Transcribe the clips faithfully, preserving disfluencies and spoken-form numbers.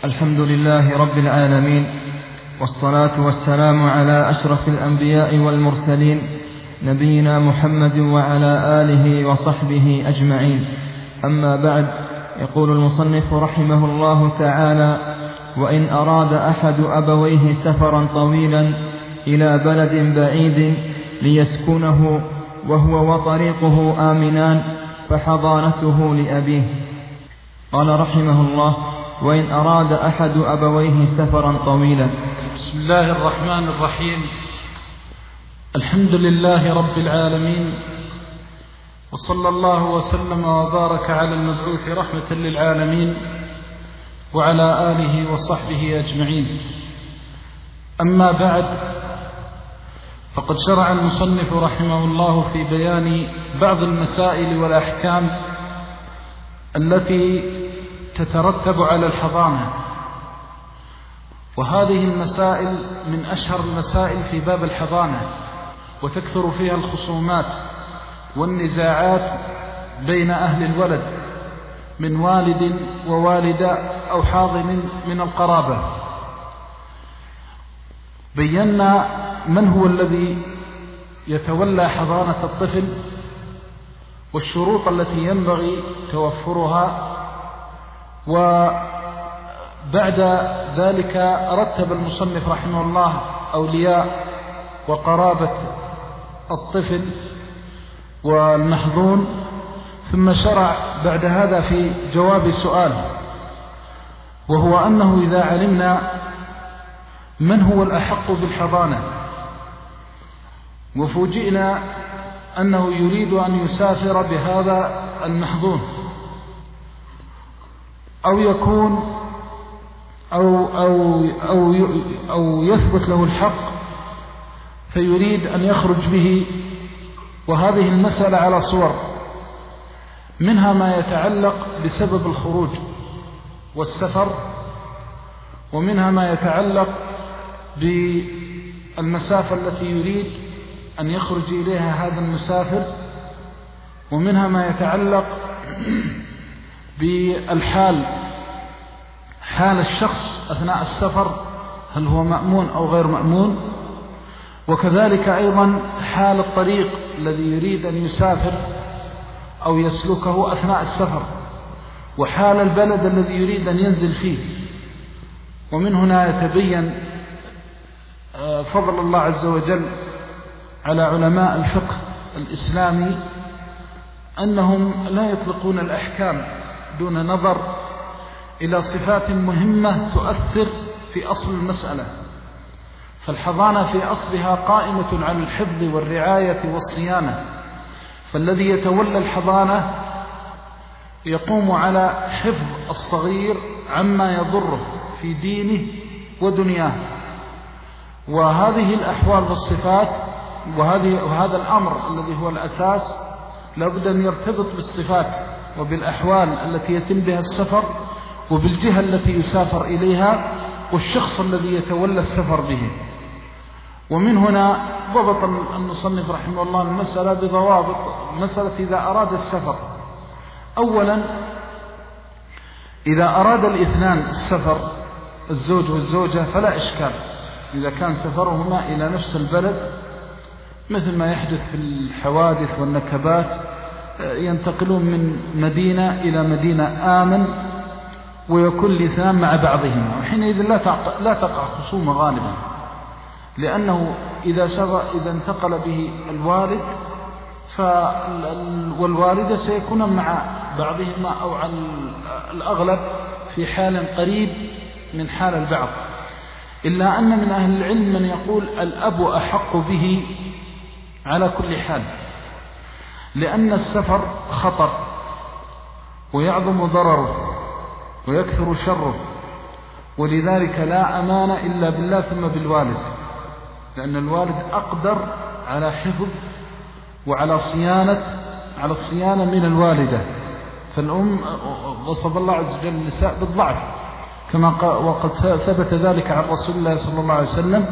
الحمد لله رب العالمين، والصلاة والسلام على أشرف الأنبياء والمرسلين، نبينا محمد وعلى آله وصحبه أجمعين. أما بعد، يقول المصنف رحمه الله تعالى: وإن أراد أحد أبويه سفرا طويلا إلى بلد بعيد ليسكنه وهو وطريقه آمنان فحضانته لأبيه. قال رحمه الله: وإن أراد أحد أبويه سفرا طويلا. بسم الله الرحمن الرحيم. الحمد لله رب العالمين، وصلى الله وسلم وبارك على المبعوث رحمة للعالمين وعلى آله وصحبه أجمعين. أما بعد، فقد شرع المصنف رحمه الله في بيان بعض المسائل والأحكام التي تترتب على الحضانة، وهذه المسائل من أشهر المسائل في باب الحضانة، وتكثر فيها الخصومات والنزاعات بين أهل الولد من والد ووالدة أو حاضن من القرابة. بينا من هو الذي يتولى حضانة الطفل والشروط التي ينبغي توفرها، وبعد ذلك رتب المصنف رحمه الله أولياء وقرابة الطفل والمحظون، ثم شرع بعد هذا في جواب سؤال، وهو أنه إذا علمنا من هو الأحق بالحضانة وفوجئنا أنه يريد أن يسافر بهذا المحظون، أو يكون أو, أو, أو, أو يثبت له الحق فيريد أن يخرج به، وهذه المسألة على صور، منها ما يتعلق بسبب الخروج والسفر، ومنها ما يتعلق بالمسافة التي يريد أن يخرج إليها هذا المسافر، ومنها ما يتعلق بالحال، حال الشخص أثناء السفر، هل هو مأمون أو غير مأمون، وكذلك أيضا حال الطريق الذي يريد أن يسافر أو يسلكه أثناء السفر، وحال البلد الذي يريد أن ينزل فيه. ومن هنا يتبين فضل الله عز وجل على علماء الفقه الإسلامي أنهم لا يطلقون الأحكام دون نظر إلى صفات مهمة تؤثر في أصل المسألة. فالحضانة في أصلها قائمة على الحفظ والرعاية والصيانة، فالذي يتولى الحضانة يقوم على حفظ الصغير عما يضره في دينه ودنياه، وهذه الأحوال والصفات وهذه وهذا الأمر الذي هو الأساس لابد أن يرتبط بالصفات وبالأحوال التي يتم بها السفر، وبالجهة التي يسافر إليها، والشخص الذي يتولى السفر به. ومن هنا ضبط المصنف رحمه الله المسألة بضوابط. مسألة إذا أراد السفر، أولا إذا أراد الاثنان السفر الزوج والزوجة فلا إشكال إذا كان سفرهما إلى نفس البلد، مثل ما يحدث في الحوادث والنكبات، ينتقلون من مدينة إلى مدينة آمن ويكون الاثنان مع بعضهما، وحينئذ لا تقع خصومة غالبا، لأنه إذا إذا انتقل به الوالد والوالدة سيكون مع بعضهما أو على الأغلب في حال قريب من حال البعض، إلا أن من أهل العلم من يقول الأب أحق به على كل حال، لأن السفر خطر ويعظم ضرره ويكثر شره، ولذلك لا أمان إلا بالله ثم بالوالد، لأن الوالد أقدر على حفظ وعلى صيانة على الصيانة من الوالدة. فالأم وصف الله عز وجل النساء بالضعف، كما وقد ثبت ذلك عن رسول الله صلى الله عليه وسلم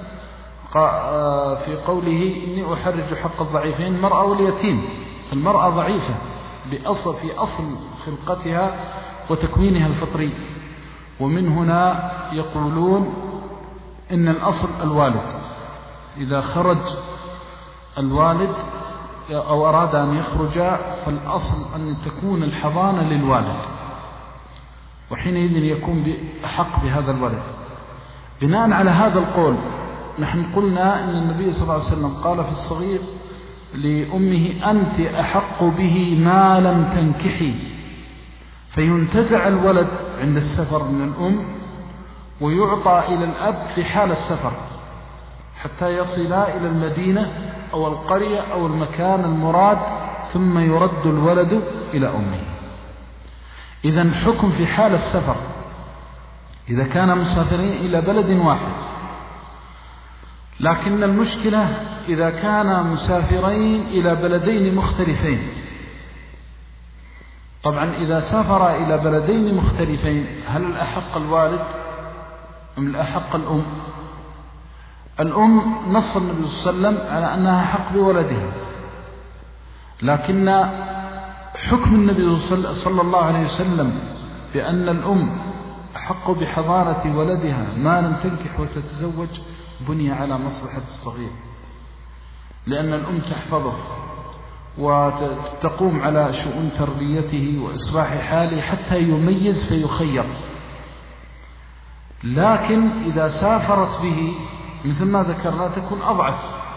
في قوله: إني أحرج حق الضعيفين المرأة واليتيم. فالمرأة ضعيفة بأصل في أصل خلقتها وتكوينها الفطري، ومن هنا يقولون إن الأصل الوالد، إذا خرج الوالد أو أراد أن يخرج فالأصل أن تكون الحضانة للوالد، وحينئذ يكون أحق بهذا الولد. بناء على هذا القول نحن قلنا أن النبي صلى الله عليه وسلم قال في الصغير لأمه أنت أحق به ما لم تنكحي، فينتزع الولد عند السفر من الأم ويعطى إلى الأب في حال السفر حتى يصلا إلى المدينة أو القرية أو المكان المراد، ثم يرد الولد إلى أمه. إذن حكم في حال السفر إذا كان مسافرين إلى بلد واحد، لكن المشكلة إذا كان مسافرين إلى بلدين مختلفين. طبعا إذا سافر إلى بلدين مختلفين هل الأحق الوالد أم الأحق الأم؟ الأم نص النبي صلى الله عليه وسلم على أنها حق بولدها، لكن حكم النبي صلى الله عليه وسلم بأن الأم أحق بحضانة ولدها ما لم تنكح وتتزوج بني على مصلحة الصغير، لأن الأم تحفظه وتقوم على شؤون تربيته وإصلاح حاله حتى يميز فيخير. لكن إذا سافرت به مثل ما ذكرنا تكون أضعف،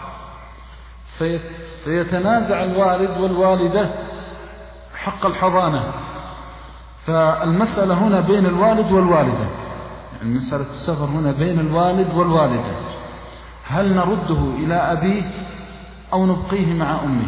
فيتنازع الوالد والوالدة حق الحضانة. فالمسألة هنا بين الوالد والوالدة، يعني مسألة السفر هنا بين الوالد والوالدة، هل نرده إلى أبيه أو نبقيه مع أمه؟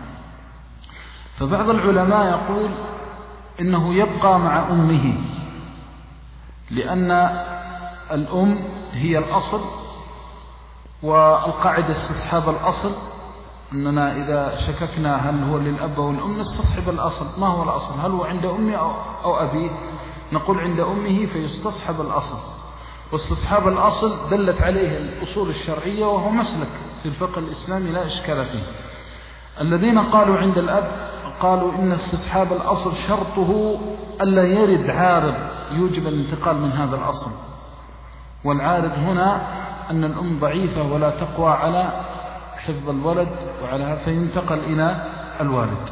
فبعض العلماء يقول إنه يبقى مع أمه، لأن الأم هي الأصل، والقاعدة استصحاب الأصل، أننا إذا شككنا هل هو للأب أو الأم نستصحب الأصل. ما هو الأصل؟ هل هو عند أمي أو أبيه؟ نقول عند أمه فيستصحب الأصل، واستصحاب الأصل دلت عليه الأصول الشرعية وهو مسلك في الفقه الإسلامي لا إشكال فيه. الذين قالوا عند الأب قالوا إن استصحاب الأصل شرطه ألا يرد عارض يوجب الانتقال من هذا الأصل، والعارض هنا أن الأم ضعيفة ولا تقوى على حفظ الولد وعلى فينتقل إلى الوالد.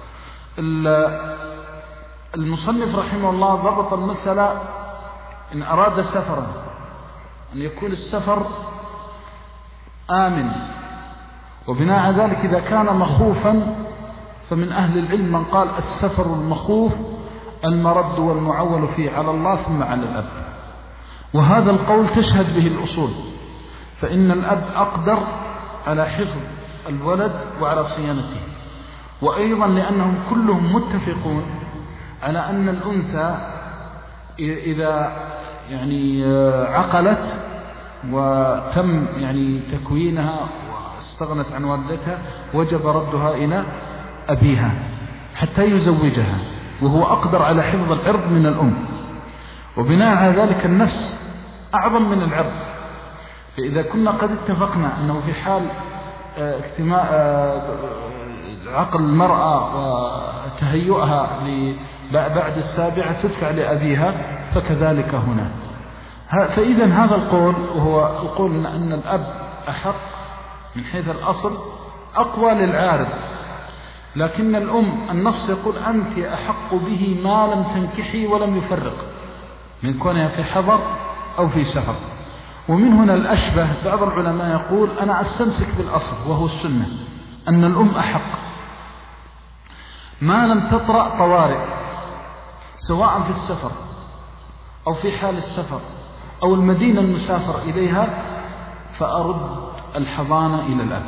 المصنف رحمه الله ضبط المسألة إن أراد سفرا أن يكون السفر آمن، وبناء على ذلك إذا كان مخوفا فمن أهل العلم من قال السفر المخوف المرد والمعول فيه على الله ثم على الأب، وهذا القول تشهد به الأصول، فإن الأب أقدر على حفظ الولد وعلى صيانته، وأيضا لأنهم كلهم متفقون على أن الأنثى إذا يعني عقلت وتم يعني تكوينها واستغنت عن والدتها وجب ردها إلى أبيها حتى يزوجها، وهو أقدر على حفظ العرض من الأم، وبناء على ذلك النفس أعظم من العرض. فإذا كنا قد اتفقنا أنه في حال اجتماع عقل المرأة وتهيئها بعد السابعة تدفع لأبيها فكذلك هنا. فإذا هذا القول وهو القول أن الأب أحق من حيث الأصل أقوى للعارض، لكن الأم النص يقول أنت أحق به ما لم تنكحي ولم يفرق من كونها في حضر أو في سفر. ومن هنا الأشبه بعض العلماء يقول أنا أستمسك بالأصل وهو السنة أن الأم أحق ما لم تطرأ طوارئ سواء في السفر أو في حال السفر أو المدينة المسافر إليها، فأرد الحضانة إلى الأب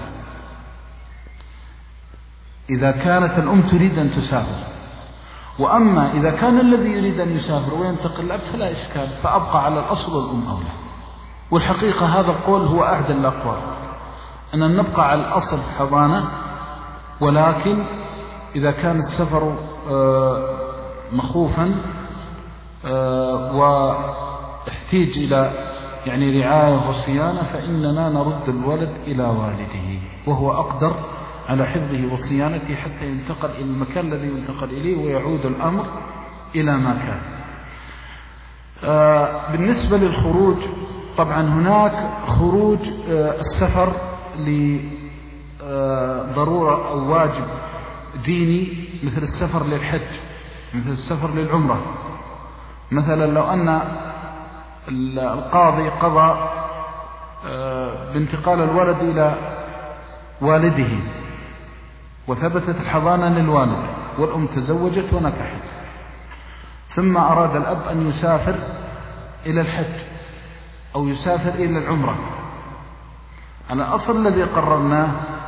إذا كانت الأم تريد أن تسافر. وأما إذا كان الذي يريد أن يسافر وينتقل الأب فلا إشكال، فأبقى على الأصل والأم أولى. والحقيقة هذا القول هو أعدل الأقوال، أن نبقى على الأصل حضانة، ولكن إذا كان السفر مخوفا واحتيج إلى يعني رعاية وصيانة فإننا نرد الولد إلى والده وهو أقدر على حفظه وصيانته حتى ينتقل إلى المكان الذي ينتقل إليه ويعود الأمر إلى ما كان. بالنسبة للخروج، طبعا هناك خروج السفر لضرورة أو واجب ديني مثل السفر للحج، مثل السفر للعمرة. مثلا لو أن القاضي قضى بانتقال الولد إلى والده وثبتت الحضانة للوالد والأم تزوجت ونكحت، ثم أراد الأب أن يسافر إلى الحج أو يسافر إلى العمرة، على أصل الذي قررناه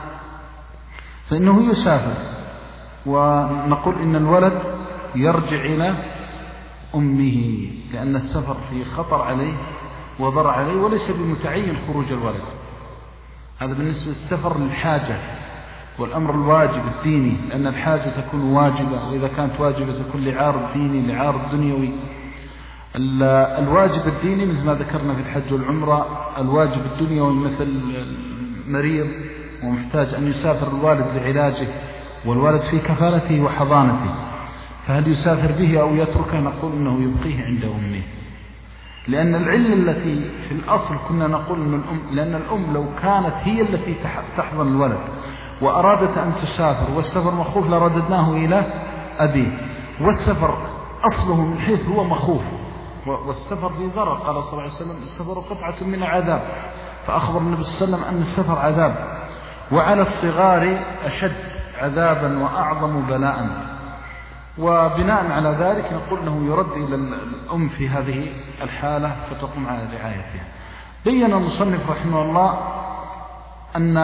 فإنه يسافر، ونقول إن الولد يرجع إلى أمه لأن السفر فيه خطر عليه وضر عليه وليس بمتعين خروج الولد. هذا بالنسبة للسفر للحاجة والأمر الواجب الديني، لأن الحاجة تكون واجبة، وإذا كانت واجبة تكون لعارض ديني لعارض دنيوي. الواجب الديني مثل ما ذكرنا في الحج والعمرة، الواجب الدنيوي مثل مريض ومحتاج أن يسافر الوالد لعلاجه والوالد في كفالته وحضانته، فهل يسافر به أو يتركه؟ نقول إنه يبقيه عند أمه، لأن العلة التي في الأصل كنا نقول إن الأم، لأن الأم لو كانت هي التي تحضن الولد وأرادت أن تسافر والسفر مخوف لرددناه إلى أبيه، والسفر أصله من حيث هو مخوف، والسفر في ضرر. قال صلى الله عليه وسلم السفر قطعة من العذاب، فأخبر النبي صلى الله عليه وسلم أن السفر عذاب، وعلى الصغار أشد عذابا وأعظم بلاء. وبناء على ذلك نقول أنه يرد إلى الأم في هذه الحالة فتقوم على رعايتها. بين المصنف رحمه الله أن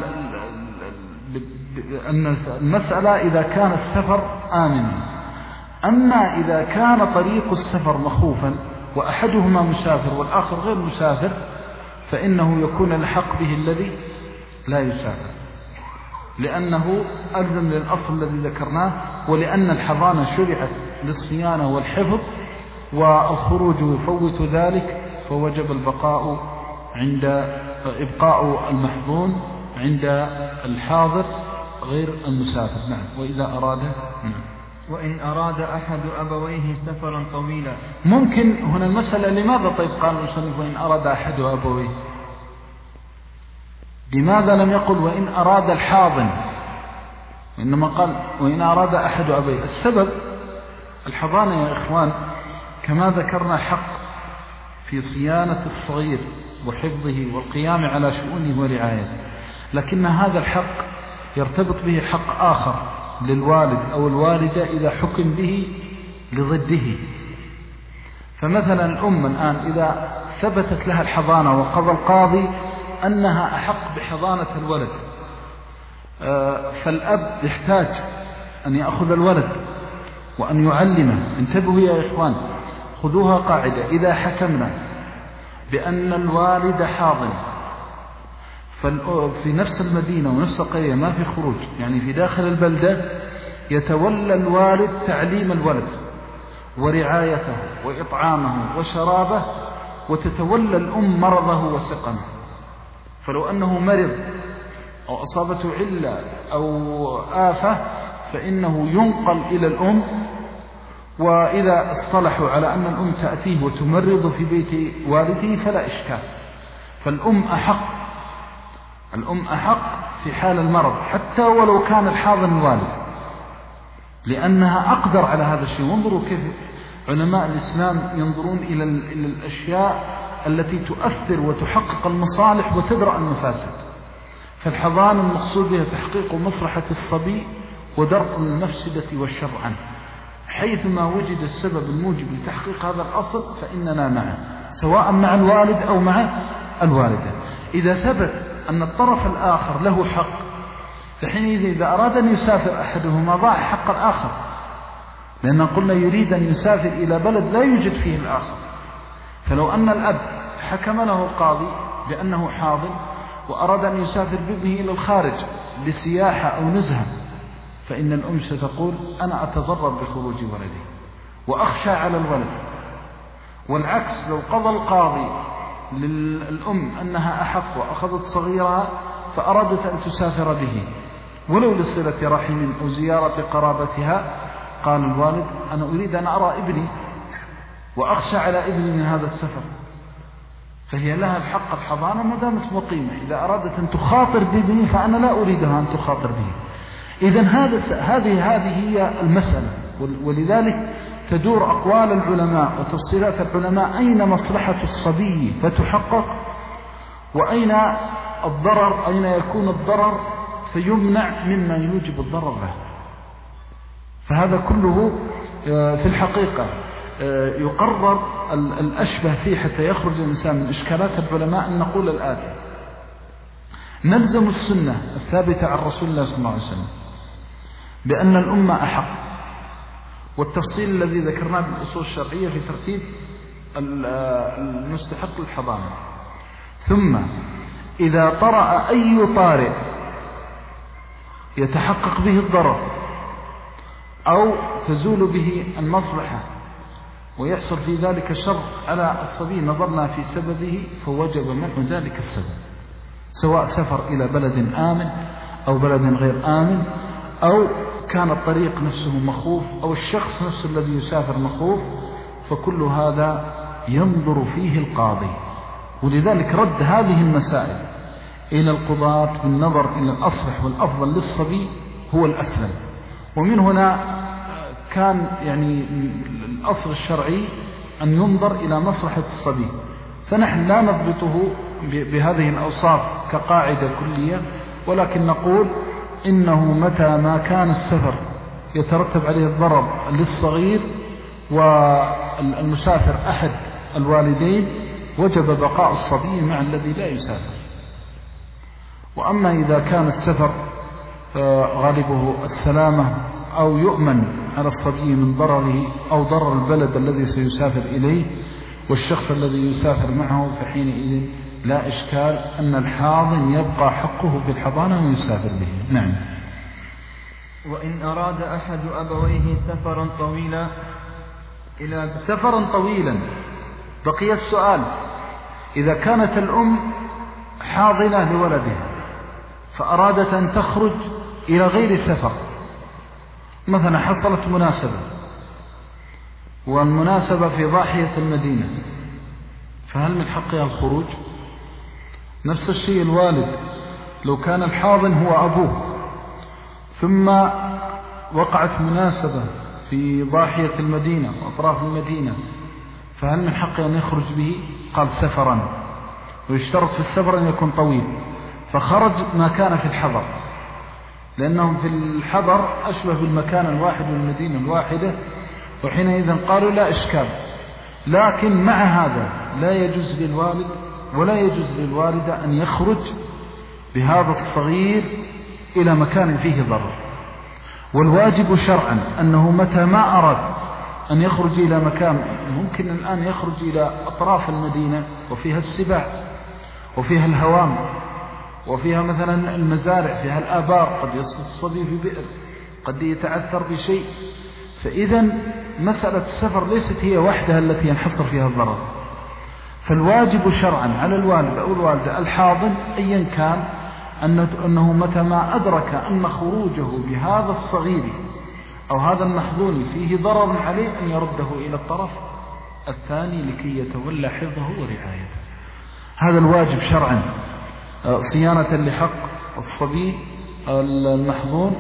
أن المسألة إذا كان السفر آمنا، أما إذا كان طريق السفر مخوفا وأحدهما مسافر والآخر غير مسافر فإنه يكون الحق به الذي لا يسافر، لأنه ألزم للأصل الذي ذكرناه، ولأن الحضانة شرعت للصيانة والحفظ، والخروج يفوت ذلك، فوجب البقاء عند إبقاء المحظون عند الحاضر غير المسافر. نعم. وإذا أراد نعم. وإن أراد أحد أبويه سفرا طويلا. ممكن هنا المسألة لماذا طيب قال المصنف وإن أراد أحد أبويه؟ لماذا لم يقل وإن أراد الحاضن، إنما قال وإن أراد أحد أبويه؟ السبب الحضانة يا إخوان كما ذكرنا حق في صيانة الصغير وحفظه والقيام على شؤونه ورعايته، لكن هذا الحق يرتبط به حق آخر للوالد أو الوالدة إذا حكم به لضده. فمثلا الأم الآن إذا ثبتت لها الحضانة وقضى القاضي أنها أحق بحضانة الولد، فالأب يحتاج أن يأخذ الولد وأن يعلمه. انتبهوا يا إخوان، خذوها قاعدة: إذا حكمنا بأن الوالد حاضن في نفس المدينة ونفس القرية ما في خروج، يعني في داخل البلدة، يتولى الوالد تعليم الولد ورعايته وإطعامه وشرابه، وتتولى الأم مرضه وسقمه. فلو أنه مرض أو أصابته علة أو آفة فإنه ينقل إلى الأم، وإذا اصطلحوا على أن الأم تأتيه وتمرض في بيت والده فلا إشكال. فالأم أحق، الأم أحق في حال المرض حتى ولو كان الحاضن الوالد، لأنها أقدر على هذا الشيء. وانظروا كيف علماء الإسلام ينظرون إلى الأشياء التي تؤثر وتحقق المصالح وتدرأ المفاسد. فالحضانة المقصود بها تحقيق مصلحة الصبي ودرء المفسدة والشر عنه، حيثما وجد السبب الموجب لتحقيق هذا الأصل فإننا معه، سواء مع الوالد أو مع الوالدة. إذا ثبت أن الطرف الآخر له حق فحينئذ إذا أراد أن يسافر أحدهما ضاع حق الآخر، لأن قلنا يريد أن يسافر إلى بلد لا يوجد فيه الآخر. فلو أن الأب حكم له القاضي بأنه حاضن وأراد أن يسافر بابنه إلى الخارج لسياحة أو نزهة، فإن الأم ستقول أنا أتضرر بخروج ولدي وأخشى على الولد. والعكس، لو قضى القاضي للأم أنها أحق وأخذت صغيرها فأرادت أن تسافر به ولو لصلة رحم أو زيارة قرابتها، قال الوالد أنا أريد أن أرى ابني وأخشى على ابني من هذا السفر، فهي لها الحق الحضانة ما دامت مقيمة. إذا أرادت أن تخاطر بابني فأنا لا أريدها أن تخاطر به. إذن هذا هذه هذه هي المسألة. ولذلك تدور أقوال العلماء وتفصيلات العلماء أين مصلحة الصبي فتحقق، وأين الضرر، أين يكون الضرر فيمنع مما يوجب الضرر له. فهذا كله في الحقيقة يقرر الأشبه فيه حتى يخرج الإنسان من إشكالات العلماء أن نقول الآتي: نلزم السنة الثابتة عن رسول الله صلى الله عليه وسلم بأن الأمة أحق، والتفصيل الذي ذكرناه بالأصول الشرعية في ترتيب المستحق للحضانة. ثم إذا طرأ أي طارئ يتحقق به الضرر أو تزول به المصلحة ويحصل في ذلك الشر على الصبي نظرنا في سببه فوجب منع ذلك السبب، سواء سفر إلى بلد آمن أو بلد غير آمن، أو كان الطريق نفسه مخوف، أو الشخص نفسه الذي يسافر مخوف، فكل هذا ينظر فيه القاضي. ولذلك رد هذه المسائل إلى القضاة بالنظر إلى الأصلح والأفضل للصبي هو الأسلم. ومن هنا كان يعني الأصل الشرعي أن ينظر إلى مصلحة الصبي، فنحن لا نضبطه بهذه الأوصاف كقاعدة كلية، ولكن نقول إنه متى ما كان السفر يترتب عليه الضرر للصغير والمسافر أحد الوالدين وجب بقاء الصبي مع الذي لا يسافر. وأما إذا كان السفر غالبه السلامة أو يؤمن على الصبي من ضرره أو ضرر البلد الذي سيسافر إليه والشخص الذي يسافر معه، فحينئذ لا إشكال أن الحاضن يبقى حقه في الحضانة ويسافر به. نعم. وإن أراد أحد أبويه سفرا طويلا إلى سفرا طويلا بقي السؤال: إذا كانت الأم حاضنة لولدها فأرادت أن تخرج إلى غير سفر، مثلا حصلت مناسبة والمناسبة في ضاحية المدينة، فهل من حقها الخروج؟ نفس الشيء الوالد، لو كان الحاضن هو أبوه ثم وقعت مناسبة في ضاحية المدينة وأطراف المدينة، فهل من حقه أن يخرج به؟ قال سفرا، ويشترط في السفر أن يكون طويل، فخرج ما كان في الحضر، لأنهم في الحضر أشبه بالمكان الواحد والمدينة الواحدة، وحينئذ قالوا لا إشكال. لكن مع هذا لا يجوز للوالد ولا يجوز للوالدة أن يخرج بهذا الصغير إلى مكان فيه ضرر. والواجب شرعا أنه متى ما أراد أن يخرج إلى مكان، ممكن الآن يخرج إلى أطراف المدينة وفيها السباع وفيها الهوام وفيها مثلا المزارع، فيها الآبار، قد يسقط الصبي في بئر، قد يتعثر بشيء. فإذا مسألة السفر ليست هي وحدها التي ينحصر فيها الضرر. فالواجب شرعا على الوالد أو الوالدة الحاضن أيا كان أنه متى ما أدرك أن خروجه بهذا الصغير أو هذا المحظون فيه ضرر عليه أن يرده إلى الطرف الثاني لكي يتولى حفظه ورعايته. هذا الواجب شرعا صيانة لحق الصبي المحظون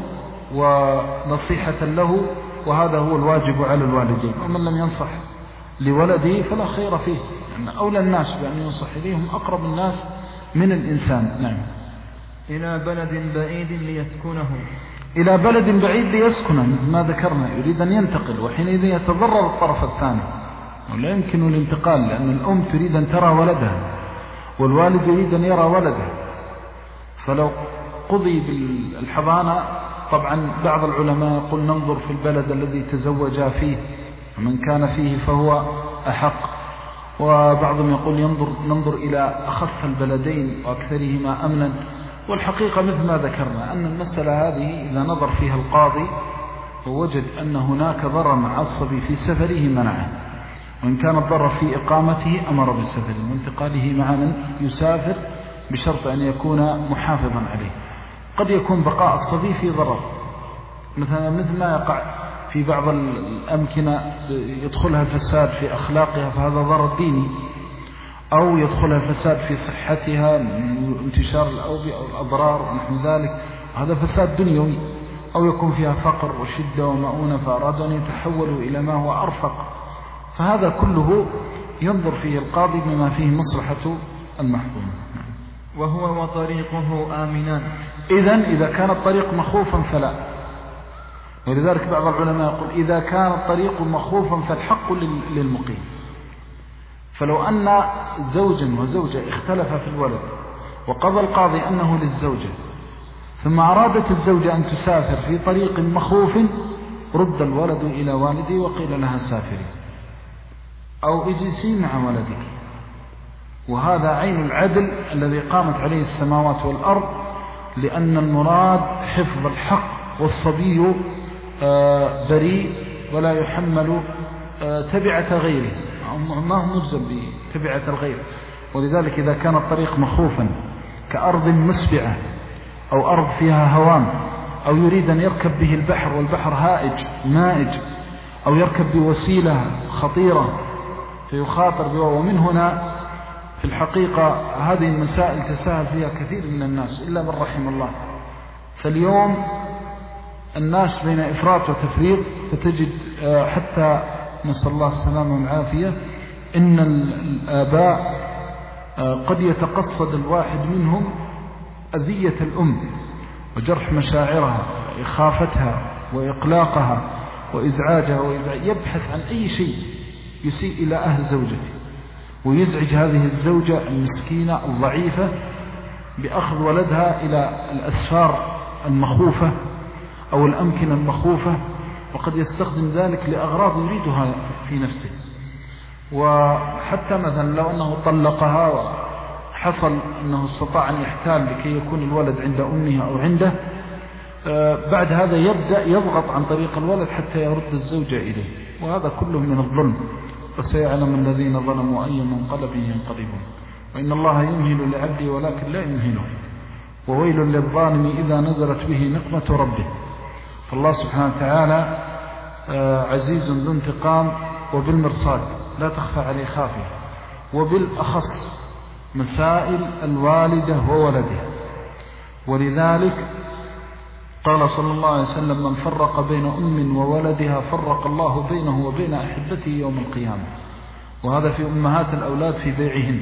ونصيحة له، وهذا هو الواجب على الوالدين. ومن لم ينصح لولده فلا خير فيه، لأن أولى الناس بأن ينصح إليهم أقرب الناس من الإنسان. نعم. إلى بلد بعيد ليسكنه إلى بلد بعيد ليسكنه مثل ما ذكرنا، يريد أن ينتقل، وحينئذ يتضرر الطرف الثاني ولا يمكن الانتقال، لأن الأم تريد أن ترى ولدها والوالد يريد أن يرى ولده. فلو قضي بالحضانة، طبعا بعض العلماء يقول ننظر في البلد الذي تزوجا فيه ومن كان فيه فهو أحق، وبعضهم يقول ينظر ننظر إلى أخف البلدين وأكثرهما أمنا. والحقيقة مثل ما ذكرنا أن المسألة هذه إذا نظر فيها القاضي ووجد أن هناك ضرر مع الصبي في سفره منعه، وإن كان الضرر في إقامته أمر بالسفر وانتقاله مع من يسافر بشرط أن يكون محافظا عليه. قد يكون بقاء الصبي في ضرر، مثلا مثل ما يقع في بعض الأمكنة يدخلها الفساد في أخلاقها فهذا ضرر ديني، أو يدخلها الفساد في صحتها من انتشار الأوبئة أو الأضرار ونحو ذلك، هذا فساد دنيوي، أو يكون فيها فقر وشدة ومؤونة فأرادوا أن يتحولوا إلى ما هو أرفق، فهذا كله ينظر فيه القاضي بما فيه مصلحة المحظوم. وهو وطريقه آمنان. إذن إذا كان الطريق مخوفا فلا، ولذلك بعض العلماء يقول إذا كان الطريق مخوفا فالحق للمقيم. فلو أن زوجا وزوجة اختلفا في الولد وقضى القاضي أنه للزوجة، ثم أرادت الزوجة أن تسافر في طريق مخوف، رد الولد إلى والده وقيل لها سافري أو اجلسي مع ولدك. وهذا عين العدل الذي قامت عليه السماوات والأرض، لأن المراد حفظ الحق، والصبي بريء ولا يحمل تبعة غيره، ما هو ملزم بتبعة الغير. ولذلك إذا كان الطريق مخوفا كأرض مسبعة أو أرض فيها هوام، أو يريد أن يركب به البحر والبحر هائج مائج، أو يركب بوسيلة خطيرة فيخاطر بها، ومن هنا في الحقيقة هذه المسائل تساهل فيها كثير من الناس إلا من رحم الله. فاليوم الناس بين إفراط وتفريط، فتجد حتى نسأل الله السلامة والعافية إن الآباء قد يتقصد الواحد منهم أذية الأم وجرح مشاعرها وإخافتها وإقلاقها وإزعاجها وإزعاج، يبحث عن أي شيء يسيء إلى أهل زوجته ويزعج هذه الزوجة المسكينة الضعيفة بأخذ ولدها إلى الأسفار المخوفة أو الأمكنة المخوفة، وقد يستخدم ذلك لأغراض يريدها في نفسه. وحتى مثلا لو أنه طلقها وحصل أنه استطاع أن يحتال لكي يكون الولد عند أمها أو عنده، بعد هذا يبدأ يضغط عن طريق الولد حتى يرد الزوجة إليه، وهذا كله من الظلم. وسيعلم الذين ظلموا أي منقلب ينقلبون، وإن الله يمهل لعبده ولكن لا يمهله، وويل للظالم إذا نزلت به نقمة ربه. فالله سبحانه وتعالى عزيز ذو انتقام، وبالمرصاد لا تخفى عليه خافية، وبالأخص مسائل الوالدة وولدها. ولذلك قال صلى الله عليه وسلم: من فرق بين أم وولدها فرق الله بينه وبين أحبته يوم القيامة. وهذا في أمهات الأولاد في بيعهن،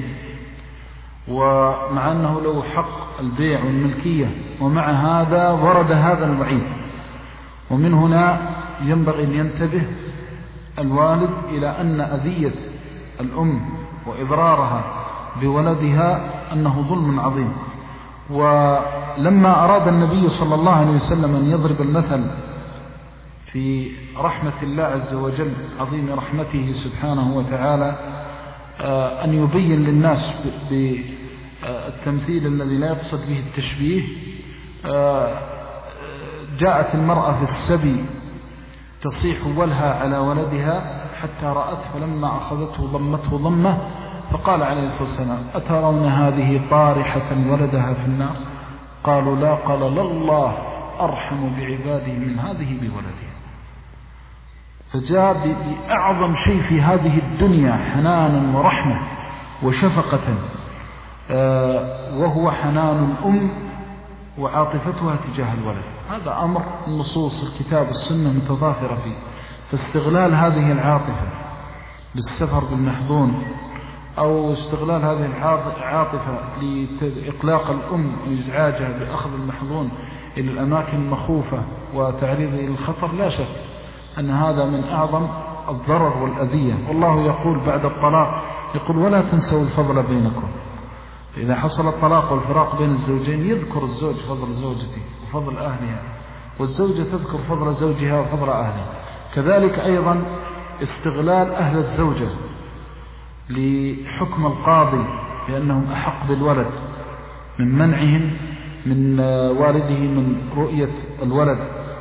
ومع أنه له حق البيع والملكية، ومع هذا ورد هذا الوعيد. ومن هنا ينبغي أن ينتبه الوالد إلى أن أذية الأم وإضرارها بولدها أنه ظلم عظيم. ولما أراد النبي صلى الله عليه وسلم أن يضرب المثل في رحمة الله عز وجل، عظيم رحمته سبحانه وتعالى، أن يبين للناس بالتمثيل الذي لا يقصد به التشبيه، جاءت المرأة في السبي تصيح ولها على ولدها حتى رأت، فلما أخذته ضمته ضمة، فقال عليه الصلاة والسلام: أترون هذه طارحة ولدها في النار؟ قالوا لا. قال: لله أرحم بعباده من هذه بولدها. فجاء بأعظم شيء في هذه الدنيا حنانا ورحمة وشفقة، وهو حنان الأم وعاطفتها تجاه الولد. هذا أمر النصوص الكتاب والسنة متضافرة فيه. فاستغلال هذه العاطفة للسفر بالمحظون، أو استغلال هذه العاطفة لإقلاق الأم وإزعاجها بأخذ المحظون إلى الأماكن المخوفة وتعريضه إلى الخطر، لا شك أن هذا من أعظم الضرر والأذية. والله يقول بعد الطلاق، يقول: ولا تنسوا الفضل بينكم. إذا حصل الطلاق والفراق بين الزوجين يذكر الزوج فضل زوجته وفضل أهلها، والزوجة تذكر فضل زوجها وفضل أهلها. كذلك أيضا استغلال أهل الزوجة لحكم القاضي بأنهم أحق بالولد من منعهم من والده من رؤية الولد،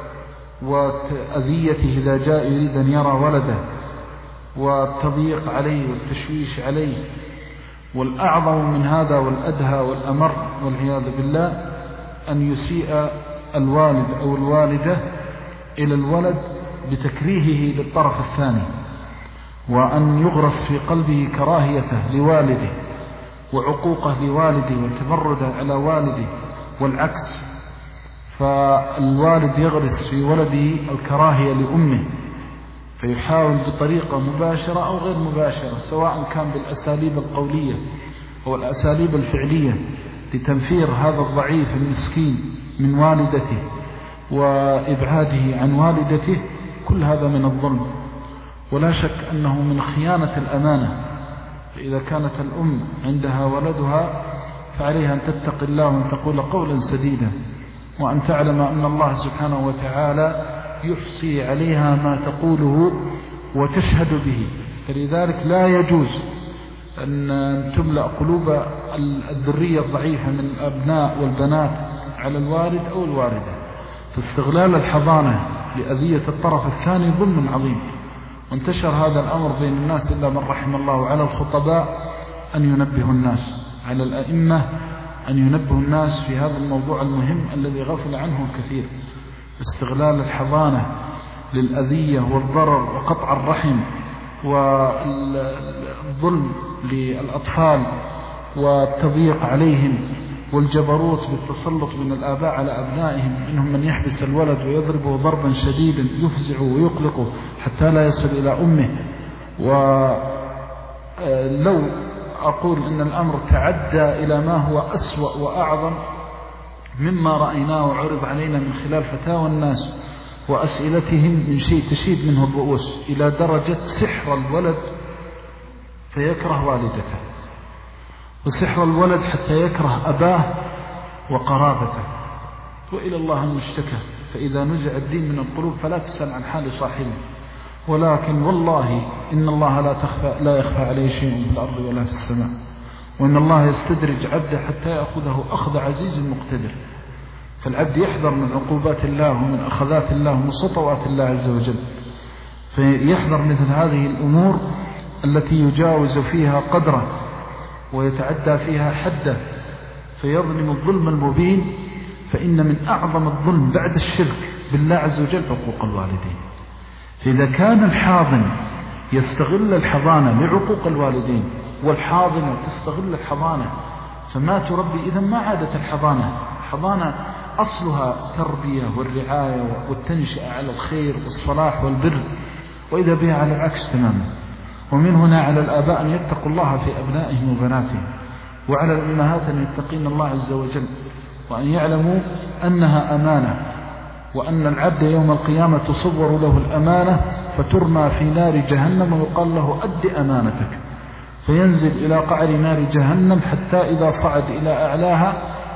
وأذيته إذا جاء يريد أن يرى ولده، والتضييق عليه والتشويش عليه. والأعظم من هذا والأدهى والأمر والعياذ بالله أن يسيء الوالد أو الوالدة إلى الولد بتكريهه للطرف الثاني، وأن يغرس في قلبه كراهيته لوالده وعقوقه لوالده والتمرد على والده والعكس، فالوالد يغرس في ولده الكراهية لأمه فيحاول بطريقة مباشرة أو غير مباشرة، سواء كان بالأساليب القولية أو الأساليب الفعلية، لتنفير هذا الضعيف المسكين من والدته وإبعاده عن والدته. كل هذا من الظلم، ولا شك أنه من خيانة الأمانة. فإذا كانت الأم عندها ولدها فعليها أن تتقي الله وأن تقول قولا سديدا، وأن تعلم أن الله سبحانه وتعالى يحصي عليها ما تقوله وتشهد به. فلذلك لا يجوز أن تملأ قلوب الذرية الضعيفة من الأبناء والبنات على الوالد أو الوالدة. فاستغلال الحضانة لأذية الطرف الثاني ظلم عظيم، وانتشر هذا الأمر بين الناس إلا من رحم الله. على الخطباء أن ينبهوا الناس، على الأئمة أن ينبهوا الناس في هذا الموضوع المهم الذي غفل عنه الكثير. استغلال الحضانة للأذية والضرر وقطع الرحم والظلم للأطفال والتضييق عليهم والجبروت بالتسلط من الآباء على أبنائهم، منهم من يحبس الولد ويضربه ضربا شديدا يفزعه ويقلقه حتى لا يصل إلى أمه. ولو أقول إن الأمر تعدى إلى ما هو أسوأ وأعظم مما رأيناه وعرض علينا من خلال فتاوى الناس وأسئلتهم من شيء تشيد منه الرؤوس، إلى درجة سحر الولد فيكره والدته، وسحر الولد حتى يكره أباه وقرابته، وإلى الله المشتكى. فإذا نزع الدين من القلوب فلا تسأل عن حال صاحبه. ولكن والله إن الله لا, تخفى لا يخفى عليه شيء في الأرض ولا في السماء، وإن الله يستدرج عبده حتى يأخذه أخذ عزيز مقتدر. فالعبد يحذر من عقوبات الله ومن أخذات الله ومن سطوات الله عز وجل، فيحذر مثل هذه الأمور التي يجاوز فيها قدره ويتعدى فيها حده فيظلم الظلم المبين. فإن من أعظم الظلم بعد الشرك بالله عز وجل عقوق الوالدين. فإذا كان الحاضن يستغل الحضانة لعقوق الوالدين والحاضنة تستغل الحضانة، فما تربي إذا ما عادت الحضانة. الحضانة أصلها تربية والرعاية والتنشئة على الخير والصلاح والبر، وإذا بها على العكس تماما. ومن هنا على الآباء أن يتقوا الله في أبنائهم وبناتهم، وعلى الأمهات أن يتقين الله عز وجل، وأن يعلموا أنها أمانة، وأن العبد يوم القيامة تصور له الأمانة فترمى في نار جهنم ويقال له أد أمانتك، فينزل إلى قعر نار جهنم حتى إذا صعد إلى أعلاها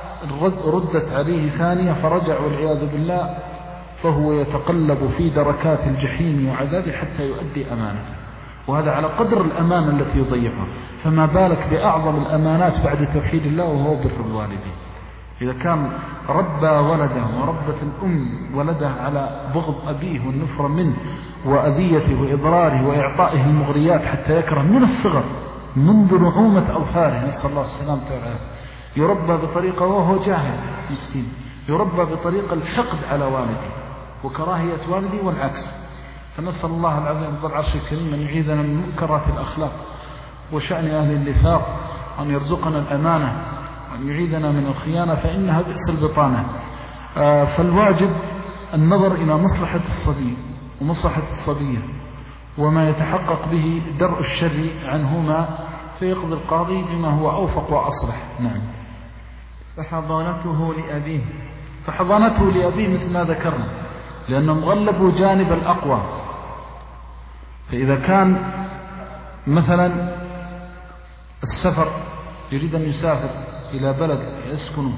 ردت عليه ثانية فرجع والعياذ بالله، فهو يتقلب في دركات الجحيم وعذابه حتى يؤدي أمانته. وهذا على قدر الأمانة التي يضيعها، فما بالك بأعظم الأمانات بعد توحيد الله وهو بر الوالدين. إذا كان ربى ولده وربت الأم ولده على بغض أبيه والنفر منه وأذيته وإضراره وإعطائه المغريات حتى يكره من الصغر منذ نعومة أظفاره، نسأل الله السلامة والعافية، يربى بطريقة وهو جاهل مسكين، يربى بطريقة الحقد على والده وكراهية والده والعكس. فنسأل الله العظيم ذو العرش الكريم أن يعيذنا من منكرات الأخلاق وشأن أهل النفاق، وأن يرزقنا الأمانة، وأن يعيذنا من الخيانة فإنها بئس البطانة. آه فالواجب النظر إلى مصلحة الصبي ومصلحة الصبية وما يتحقق به درء الشر عنهما، فيقضي القاضي بما هو أوفق وأصلح. نعم. فحضانته لأبيه فحضانته لأبيه مثل ما ذكرنا، لأنهم غلبوا جانب الأقوى. فإذا كان مثلا السفر يريد أن يسافر إلى بلد يسكنه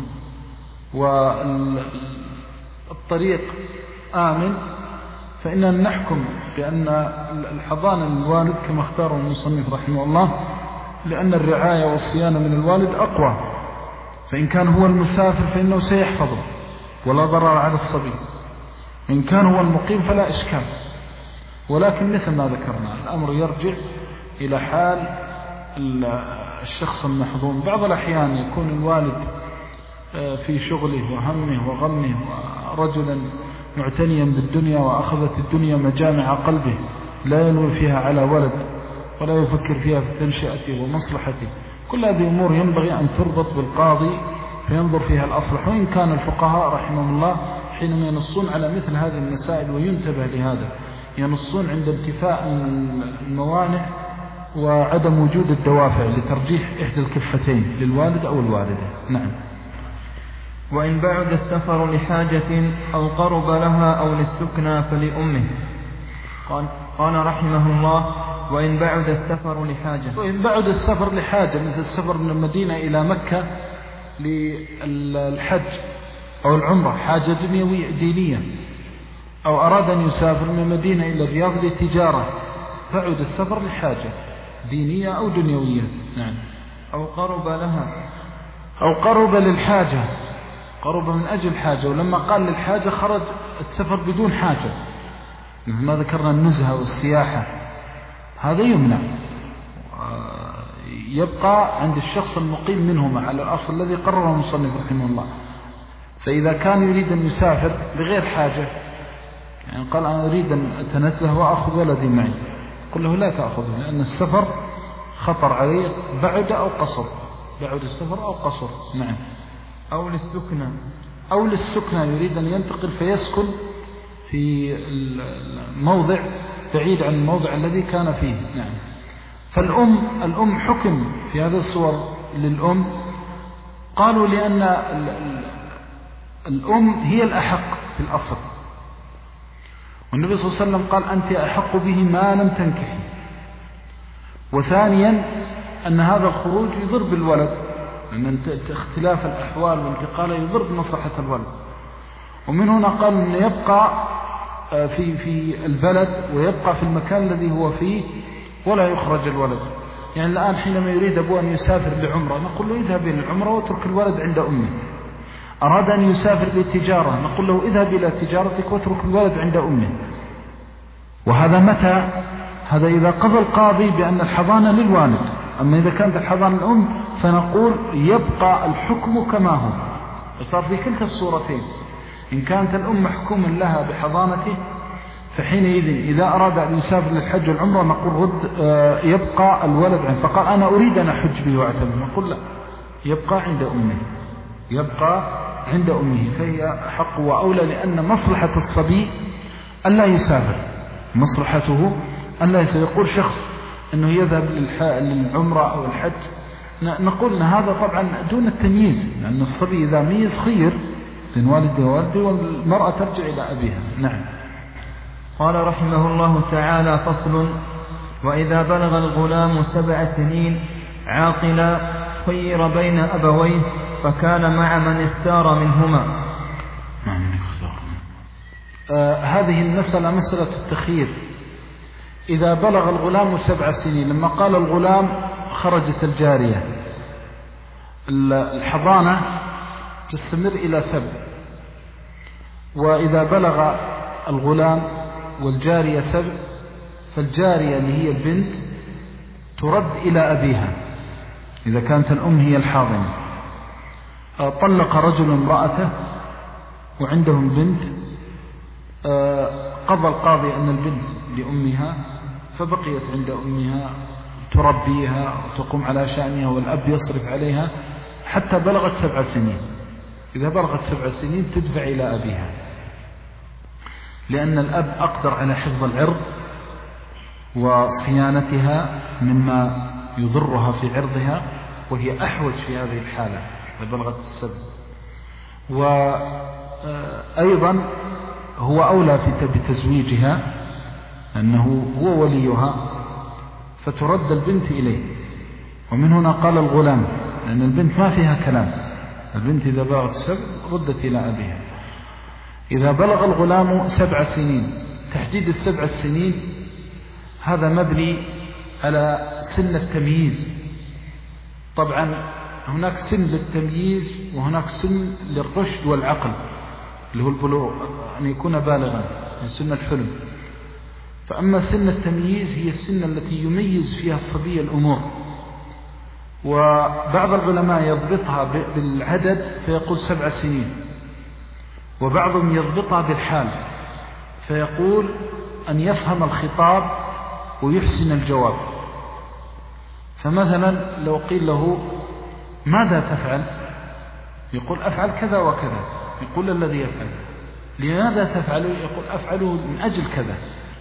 والطريق آمن، فإننا نحكم بأن الحضانة للوالد كما اختاره المصنف رحمه الله، لأن الرعاية والصيانة من الوالد أقوى. فإن كان هو المسافر فإنه سيحفظه ولا ضرر على الصبي، إن كان هو المقيم فلا إشكال. ولكن مثل ما ذكرنا الأمر يرجع إلى حال الشخص المحظوم. بعض الأحيان يكون الوالد في شغله وهمه وغمه ورجلا معتنيا بالدنيا وأخذت الدنيا مجامع قلبه لا ينوي فيها على ولد ولا يفكر فيها في تنشئته ومصلحته، كل هذه أمور ينبغي أن تربط بالقاضي فينظر فيها الأصلح. وإن كان الفقهاء رحمهم الله حينما ينصون على مثل هذه المسائل وينتبه لهذا ينصون عند انتفاء الموانع وعدم وجود الدوافع لترجيح إحدى الكفتين للوالد أو الوالدة. نعم. وإن بعد السفر لحاجة أو قرب لها أو للسكنى فلأمه. قال, قال رحمه الله: وإن بعد السفر لحاجة. وإن بعد السفر لحاجة مثل السفر من المدينة إلى مكة للحج أو العمرة، حاجة دنيوية دينية، أو أراد أن يسافر من المدينة إلى الرياض لتجارة، بعد السفر لحاجة دينية أو دنيوية. نعم. أو قرب لها، أو قرب للحاجة، قرب من أجل حاجة، ولما قال للحاجة خرج السفر بدون حاجة مثل ما ذكرنا النزهة والسياحة، هذا يمنع، يبقى عند الشخص المقيم منهما على الأصل الذي قرره المصنف رحمه الله. فإذا كان يريد أن يسافر بغير حاجة، يعني قال أنا أريد أن أتنزه وأخذ ولدي معي، قل له لا تأخذه، لأن السفر خطر عليه بعد أو قصر، بعد السفر أو قصر. نعم. أو للسكنى، أو للسكنى، يريد أن ينتقل فيسكن في الموضع بعيد عن الموضع الذي كان فيه. نعم. فالأم الأم حكم في هذه الصور للأم، قالوا لأن الأم هي الأحق في الأصل، والنبي صلى الله عليه وسلم قال أنت أحق به ما لم تنكحي. وثانيا أن هذا الخروج يضر بالولد، لأن اختلاف الأحوال وانتقاله يضر بمصلحة الولد. ومن هنا قال أن يبقى في في البلد ويبقى في المكان الذي هو فيه ولا يخرج الولد. يعني الآن حينما يريد أبوه أن يسافر لعمرة نقول له اذهب إلى العمرة واترك الولد عند أمه. أراد أن يسافر للتجارة نقول له اذهب إلى تجارتك واترك الولد عند أمه. وهذا متى؟ هذا إذا قضى القاضي بأن الحضانة للوالد. أما إذا كانت الحضانة الأم فنقول يبقى الحكم كما هو. صار في كلتا الصورتين، إن كانت الأم محكوم لها بحضانته فحينئذ إذا أراد أن يسافر للحج والعمرة نقول رد يبقى الولد عنه. فقال أنا أريد أن أحج به واعتمر، نقول لا، يبقى عند أمه، يبقى عند أمه، فهي حق وأولى، لأن مصلحة الصبي ألا يسافر، مصلحته ألا يسافر. يقول شخص أنه يذهب للعمرة أو الحج، نقول أن هذا طبعا دون التمييز، لأن الصبي إذا ميز خير بين والده ووالده، والمرأة ترجع إلى أبيها. نعم. قال رحمه الله تعالى: فصل: وإذا بلغ الغلام سبع سنين عاقلا خير بين أبويه فكان مع من اختار منهما. نعم اختار. آه هذه المسألة مسألة التخيير. إذا بلغ الغلام سبع سنين، لما قال الغلام خرجت الجارية، الحضانة تستمر إلى سبع، وإذا بلغ الغلام والجارية سبع فالجارية اللي هي البنت ترد إلى أبيها إذا كانت الأم هي الحاضنة. طلق رجل امرأته وعندهم بنت، قضى القاضي أن البنت لأمها فبقيت عند أمها تربيها وتقوم على شأنها والأب يصرف عليها حتى بلغت سبع سنين. إذا بلغت سبع سنين تدفع إلى أبيها، لأن الأب أقدر على حفظ العرض وصيانتها مما يضرها في عرضها، وهي أحوج في هذه الحالة إذا بلغت السبع. وأيضا هو أولى في بتزويجها أنه هو وليها، فترد البنت إليه. ومن هنا قال الغلام، لأن البنت ما فيها كلام، البنت إذا بلغت السبع ردت إلى أبيها. إذا بلغ الغلام سبع سنين، تحديد السبع السنين هذا مبني على سن التمييز. طبعا هناك سن للتمييز وهناك سن للرشد والعقل اللي هو البلوغ، أن يكون بالغا، من سن الحلم. فأما سن التمييز هي السن التي يميز فيها الصبي الأمور، وبعض العلماء يضبطها بالعدد فيقول سبع سنين، وبعضهم يضبطها بالحال فيقول أن يفهم الخطاب ويحسن الجواب. فمثلا لو قيل له ماذا تفعل؟ يقول أفعل كذا وكذا. يقول الذي يفعل لماذا تفعل؟ يقول أفعله من أجل كذا.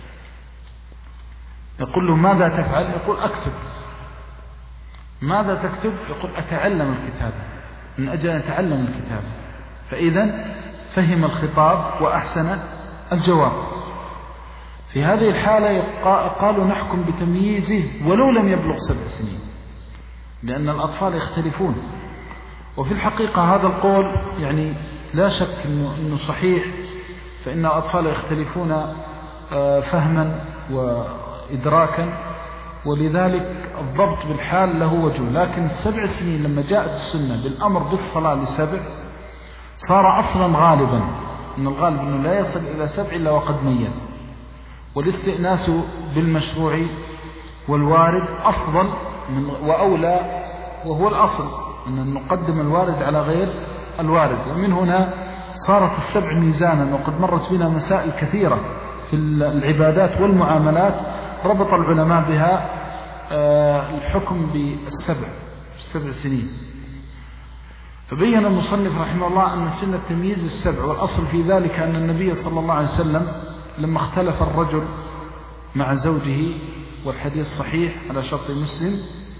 يقول له ماذا تفعل؟ يقول أكتب. ماذا تكتب؟ يقول أتعلم الكتابة، من أجل أن أتعلم الكتابة. فإذا فهم الخطاب وأحسن الجواب. في هذه الحالة قالوا نحكم بتمييزه ولو لم يبلغ سبع سنين، لأن الأطفال يختلفون. وفي الحقيقة هذا القول يعني لا شك إنه, إنه صحيح، فإن الأطفال يختلفون فهما وإدراكا، ولذلك الضبط بالحال له وجه. لكن السبع سنين لما جاءت السنة بالأمر بالصلاة لسبع صار أصلا غالبا، إن الغالب أنه لا يصل إلى سبع إلا وقد ميز. والاستئناس بالمشروع والوارد أفضل من وأولى، وهو الأصل أن نقدم الوارد على غير الوارد. ومن هنا صارت السبع ميزانا. وقد مرت بنا مسائل كثيرة في العبادات والمعاملات ربط العلماء بها الحكم بالسبع السبع سنين. فبين المصنف رحمه الله أن سن التمييز السبع، والأصل في ذلك أن النبي صلى الله عليه وسلم لما اختلف الرجل مع زوجه، والحديث صحيح على شرط مسلم،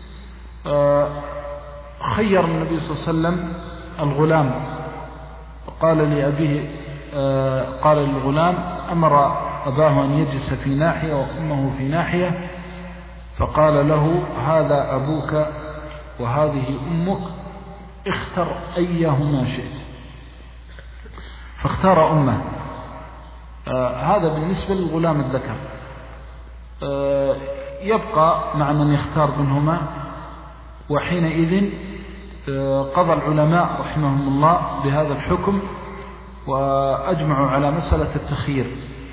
خير النبي صلى الله عليه وسلم الغلام، وقال لأبيه قال للغلام أمر أباه أن يجلس في ناحية وأمه في ناحية، فقال له هذا أبوك وهذه أمك، اختر أيهما شئت، فاختار أمه. آه هذا بالنسبة للغلام الذكر. آه يبقى مع من يختار منهما. وحينئذ آه قضى العلماء رحمهم الله بهذا الحكم، وأجمعوا على مسألة التخيير.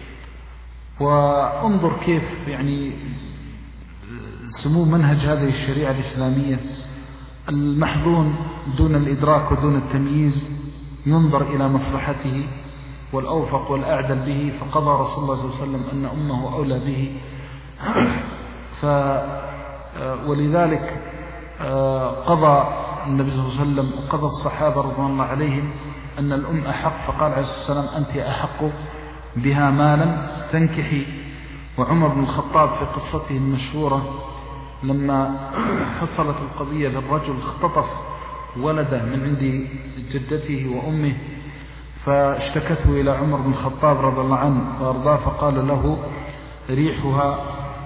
وانظر كيف يعني سمو منهج هذه الشريعة الإسلامية، المحظون دون الإدراك ودون التمييز ينظر إلى مصلحته والأوفق والأعدل به، فقضى رسول الله صلى الله عليه وسلم أن أمه أولى به. ف ولذلك قضى النبي صلى الله عليه وسلم وقضى الصحابة رضوان الله عليهم أن الأم أحق، فقال عليه الصلاة والسلام أنت أحق بها ما لم تنكحي. وعمر بن الخطاب في قصته المشهورة لما حصلت القضية للرجل اختطف ولده من عند جدته وأمه، فاشتكته إلى عمر بن الخطاب رضي الله عنه وأرضاه، فقال له ريحها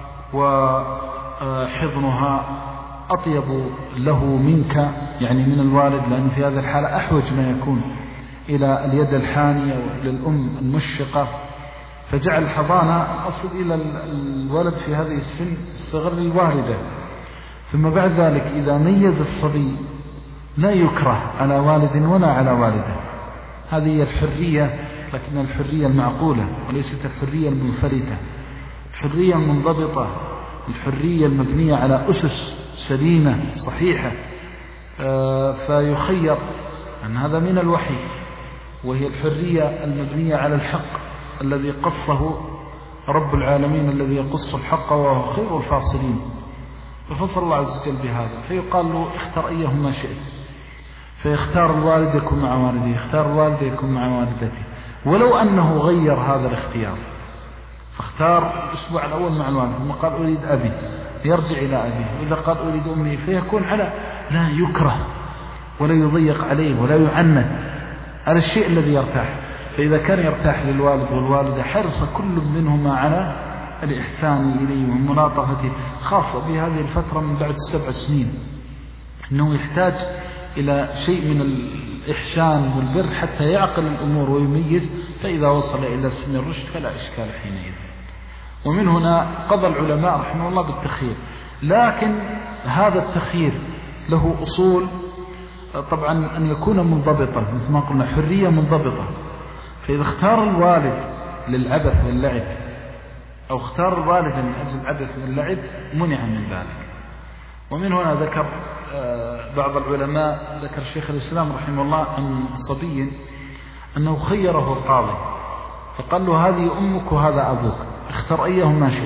وحضنها أطيب له منك، يعني من الوالد، لأن في هذه الحالة أحوج ما يكون إلى اليد الحانية وإلى الأم المشفقة. فجعل الحضانة أصل إلى الولد في هذه السن الصغر للوالدة. ثم بعد ذلك إذا ميز الصبي لا يكره على والد ولا على والده. هذه هي الحرية، لكن الحرية المعقولة وليست الحرية المنفلتة، الحرية المنضبطة، الحرية المبنية على أسس سليمة صحيحة. آه فيخير أن هذا من الوحي، وهي الحرية المبنية على الحق الذي قصه رب العالمين، الذي يقص الحق وهو خير الفاصلين. ففصل الله عز وجل بهذا، فيقال له اختر أيهما شئت، فيختار الوالد يكون مع والده، يختار الوالد يكون مع والدته. ولو أنه غير هذا الاختيار، فاختار الأسبوع الأول مع الوالد ثم قال أريد أبي، يرجع إلى أبيه. وإذا قال أريد أمي فيكون على لا يكره ولا يضيق عليه ولا يعنت على الشيء الذي يرتاح. فإذا كان يرتاح للوالد والوالدة حرص كل منهما على الإحسان إليه وملاطفته، خاصة بهذه الفترة من بعد السبع سنين، أنه يحتاج إلى شيء من الإحسان والبر حتى يعقل الأمور ويميز. فإذا وصل إلى سن الرشد فلا إشكال حينئذ. ومن هنا قضى العلماء رحمه الله بالتخيير. لكن هذا التخيير له أصول، طبعا أن يكون منضبطا مثل ما قلنا، حرية منضبطة. فإذا اختار الوالد للعبث واللعب أو اختار الوالد من أجل العبث واللعب منع من ذلك. ومن هنا ذكر بعض العلماء، ذكر شيخ الإسلام رحمه الله عن صبي أنه خيره القاضي فقال له هذه أمك وهذا أبوك، اختر أيهما شئت،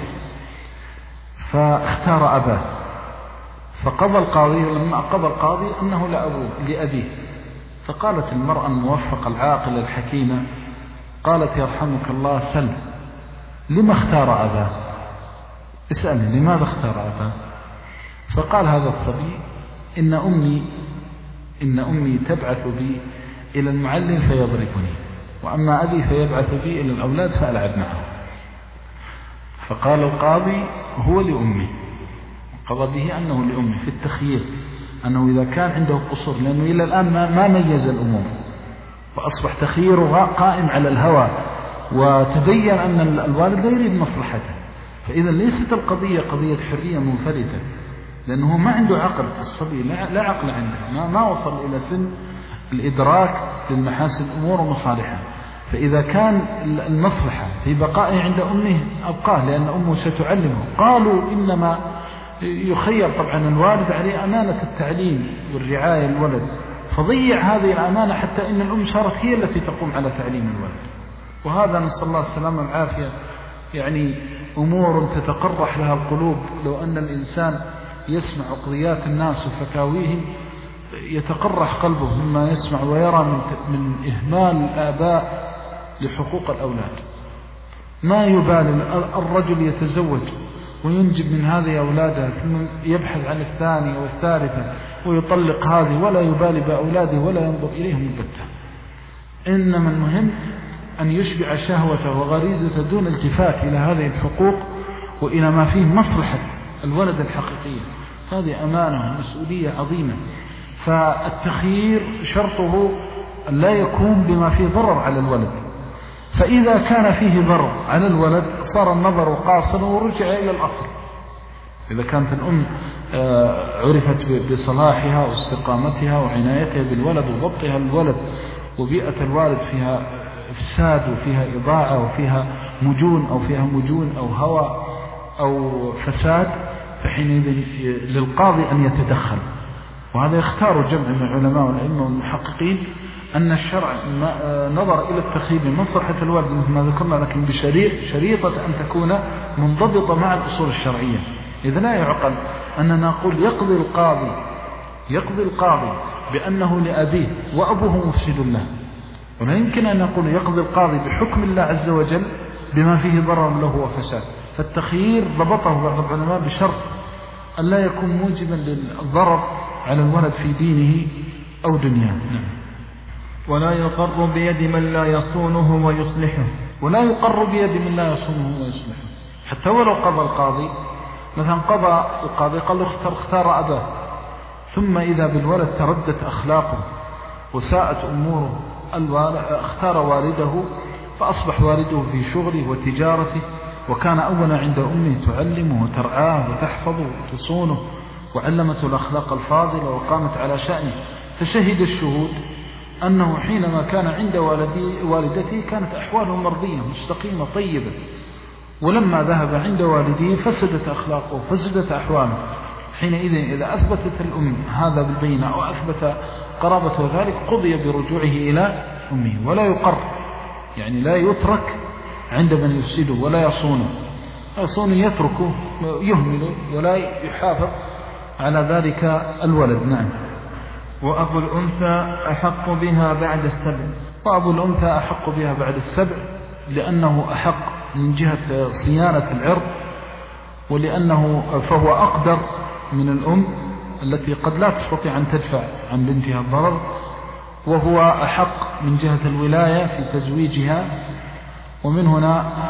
فاختار أباه. فقضى القاضي، لما قضى القاضي أنه لأبوه لأبيه، فقالت المرأة الموفقة العاقلة الحكيمة قالت يرحمك الله سل لما اختار أباه، اسألني لماذا اختار أباه؟ فقال هذا الصبي إن أمي إن أمي تبعث بي إلى المعلم فيضربني، وأما أبي فيبعث بي إلى الأولاد فألعب معه. فقال القاضي هو لأمي، قضى به أنه لأمي في التخيير، أنه إذا كان عنده قصور، لأنه إلى الآن ما ميز الأمور وأصبح تخييره قائم على الهوى، وتبين أن الوالد لا يريد مصلحته. فإذا ليست القضية قضية حرية منفردة، لأنه ما عنده عقل، الصبي لا عقل عنده، ما, ما وصل إلى سن الإدراك للمحاسن الأمور ومصالحها. فإذا كان المصلحة في بقائه عند أمه أبقاه، لأن أمه ستعلمه. قالوا إنما يخير طبعا الوالد عليه أمانة التعليم والرعاية للولد، فضيع هذه الأمانة حتى إن الأم صارت هي التي تقوم على تعليم الولد. وهذا نسأل الله السلامة والعافية، يعني أمور تتقرح لها القلوب. لو أن الإنسان يسمع قضيات الناس وفتاويهم يتقرح قلبه مما يسمع ويرى من, من إهمال الآباء لحقوق الأولاد. ما يبالي الرجل يتزوج وينجب من هذه أولاده ثم يبحث عن الثانية والثالثة ويطلق هذه ولا يبالي بأولاده ولا ينظر إليهم البتة. إنما المهم أن يشبع شهوته وغريزته دون التفات إلى هذه الحقوق وإلى ما فيه مصلحة الولد الحقيقية. هذه أمانة ومسؤولية عظيمة. فالتخيير شرطه لا يكون بما فيه ضرر على الولد، فإذا كان فيه ضرر على الولد صار النظر قاصرا ورجع إلى الأصل. إذا كانت الأم عرفت بصلاحها واستقامتها وعنايتها بالولد وضبطها للولد، وبيئة الوالد فيها إفساد وفيها إضاعة وفيها مجون أو فيها مجون أو هوى أو فساد، فحينئذ للقاضي أن يتدخل. وهذا يختار جمع من العلماء والأئمة والمحققين أن الشرع نظر إلى التخيير بمصلحة الوالد مثل ما ذكرنا، لكن بشريطة أن تكون منضبطة مع الأصول الشرعية. إذا لا يعقل أننا نقول يقضي القاضي يقضي القاضي بأنه لأبيه وأبوه مفسد له، ولا يمكن أن نقول يقضي القاضي بحكم الله عز وجل بما فيه ضرر له وفساد. فالتخيير ضبطه بعض العلماء بشرط أن لا يكون موجبا للضرر على الولد في دينه أو دنياه. ولا يقر بيد من لا يصونه ويصلحه ولا يقر بيد من لا يصونه ويصلحه. حتى ولو قضى القاضي مثلا، قضى القاضي قال له اختار, اختار أباه، ثم إذا بالولد تردت أخلاقه وساءت أموره، اختار والده فأصبح والده في شغله وتجارته، وكان أولا عند أمه تعلمه وترعاه وتحفظه وتصونه وعلمته الأخلاق الفاضلة وقامت على شأنه. فشهد الشهود أنه حينما كان عند والدته كانت أحواله مرضية مستقيمة طيبة، ولما ذهب عند والديه فسدت أخلاقه فسدت أحواله. حينئذ إذا أثبتت الأم هذا بالبينة أو أثبت قرابته ذلك قضي برجوعه إلى أمه، ولا يقر، يعني لا يترك عند من يفسده ولا يصونه. يصونه يتركه يهمله ولا يحافظ على ذلك الولد. نعم. وأبو الأنثى أحق بها بعد السبع وأبو الأنثى أحق بها بعد السبع لأنه أحق من جهة صيانة العرض، ولأنه فهو أقدر من الأم التي قد لا تستطيع أن تدفع عن بنتها الضرر، وهو أحق من جهة الولاية في تزويجها. ومن هنا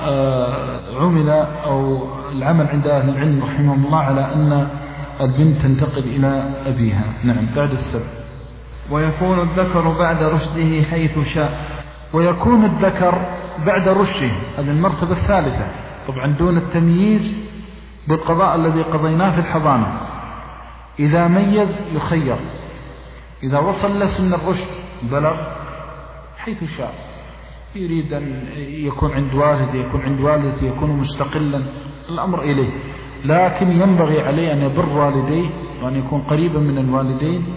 عمل أو العمل عند أهل العلم رحمهم الله على أن البنت تنتقل إلى أبيها. نعم بعد السبع. ويكون الذكر بعد رشده حيث شاء ويكون الذكر بعد رشده، هذه المرتبة الثالثة طبعا دون التمييز بالقضاء الذي قضيناه في الحضانة. إذا ميز يخير، إذا وصل لسن الرشد بلغ حيث شاء، يريد أن يكون عند والده يكون عند والدته يكون مستقلا، الأمر إليه، لكن ينبغي عليه أن يبر والديه وأن يكون قريبا من الوالدين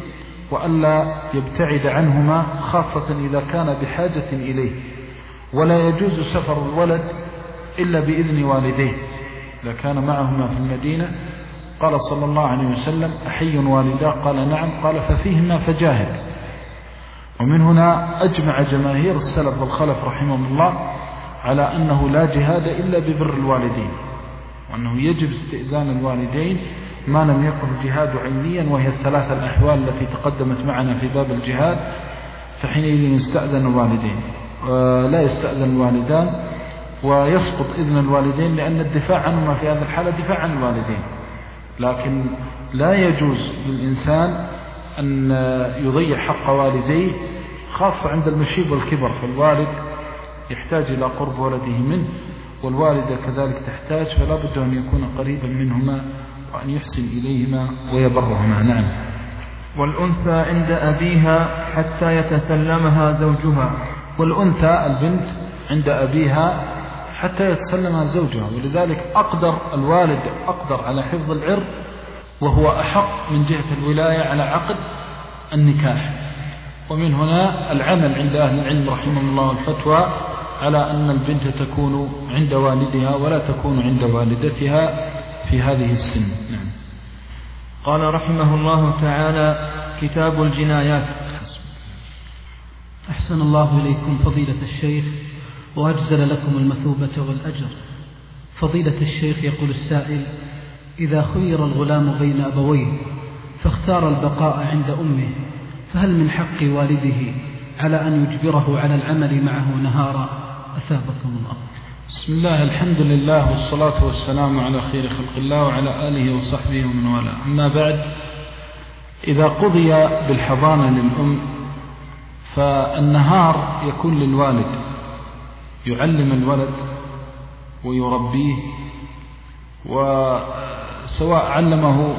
وألا يبتعد عنهما، خاصة إذا كان بحاجة إليه. ولا يجوز سفر الولد إلا بإذن والديه إذا كان معهما في المدينة. قال صلى الله عليه وسلم: أحي والداه؟ قال: نعم. قال: ففيهما فجاهد. ومن هنا أجمع جماهير السلف والخلف رحمهم الله على أنه لا جهاد إلا ببر الوالدين، وأنه يجب استئذان الوالدين ما لم يكن الجهاد عينيا، وهي الثلاثة الأحوال التي تقدمت معنا في باب الجهاد. فحينئذ يستأذن الوالدين، لا يستأذن الوالدان، ويسقط إذن الوالدين، لأن الدفاع عنهما في هذه الحالة دفاع عن الوالدين. لكن لا يجوز للإنسان أن يضيع حق والديه، خاصة عند المشيب والكبر، فالوالد يحتاج إلى قرب ولده منه، والوالدة كذلك تحتاج، فلا بد أن يكون قريبا منهما وأن يحسن إليهما ويبرهما. نعم. والأنثى عند أبيها حتى يتسلمها زوجها. والأنثى البنت عند أبيها حتى يتسلمها زوجها، ولذلك أقدر الوالد أقدر على حفظ العرض، وهو أحق من جهة الولاية على عقد النكاح. ومن هنا العمل عند أهل العلم رحمه الله الفتوى على أن البنت تكون عند والدها ولا تكون عند والدتها في هذه السن. نعم. قال رحمه الله تعالى: كتاب الجنايات. أحسن الله إليكم فضيلة الشيخ، وأجزل لكم المثوبة والأجر. فضيلة الشيخ، يقول السائل: إذا خير الغلام بين أبويه فاختار البقاء عند أمه، فهل من حق والده على أن يجبره على العمل معه نهارا؟ أثابكم الله. بسم الله، الحمد لله، والصلاة والسلام على خير خلق الله وعلى آله وصحبه ومن والاه. أما بعد، إذا قضي بالحضانة للأم فالنهار يكون للوالد، يعلم الولد ويربيه، وسواء علمه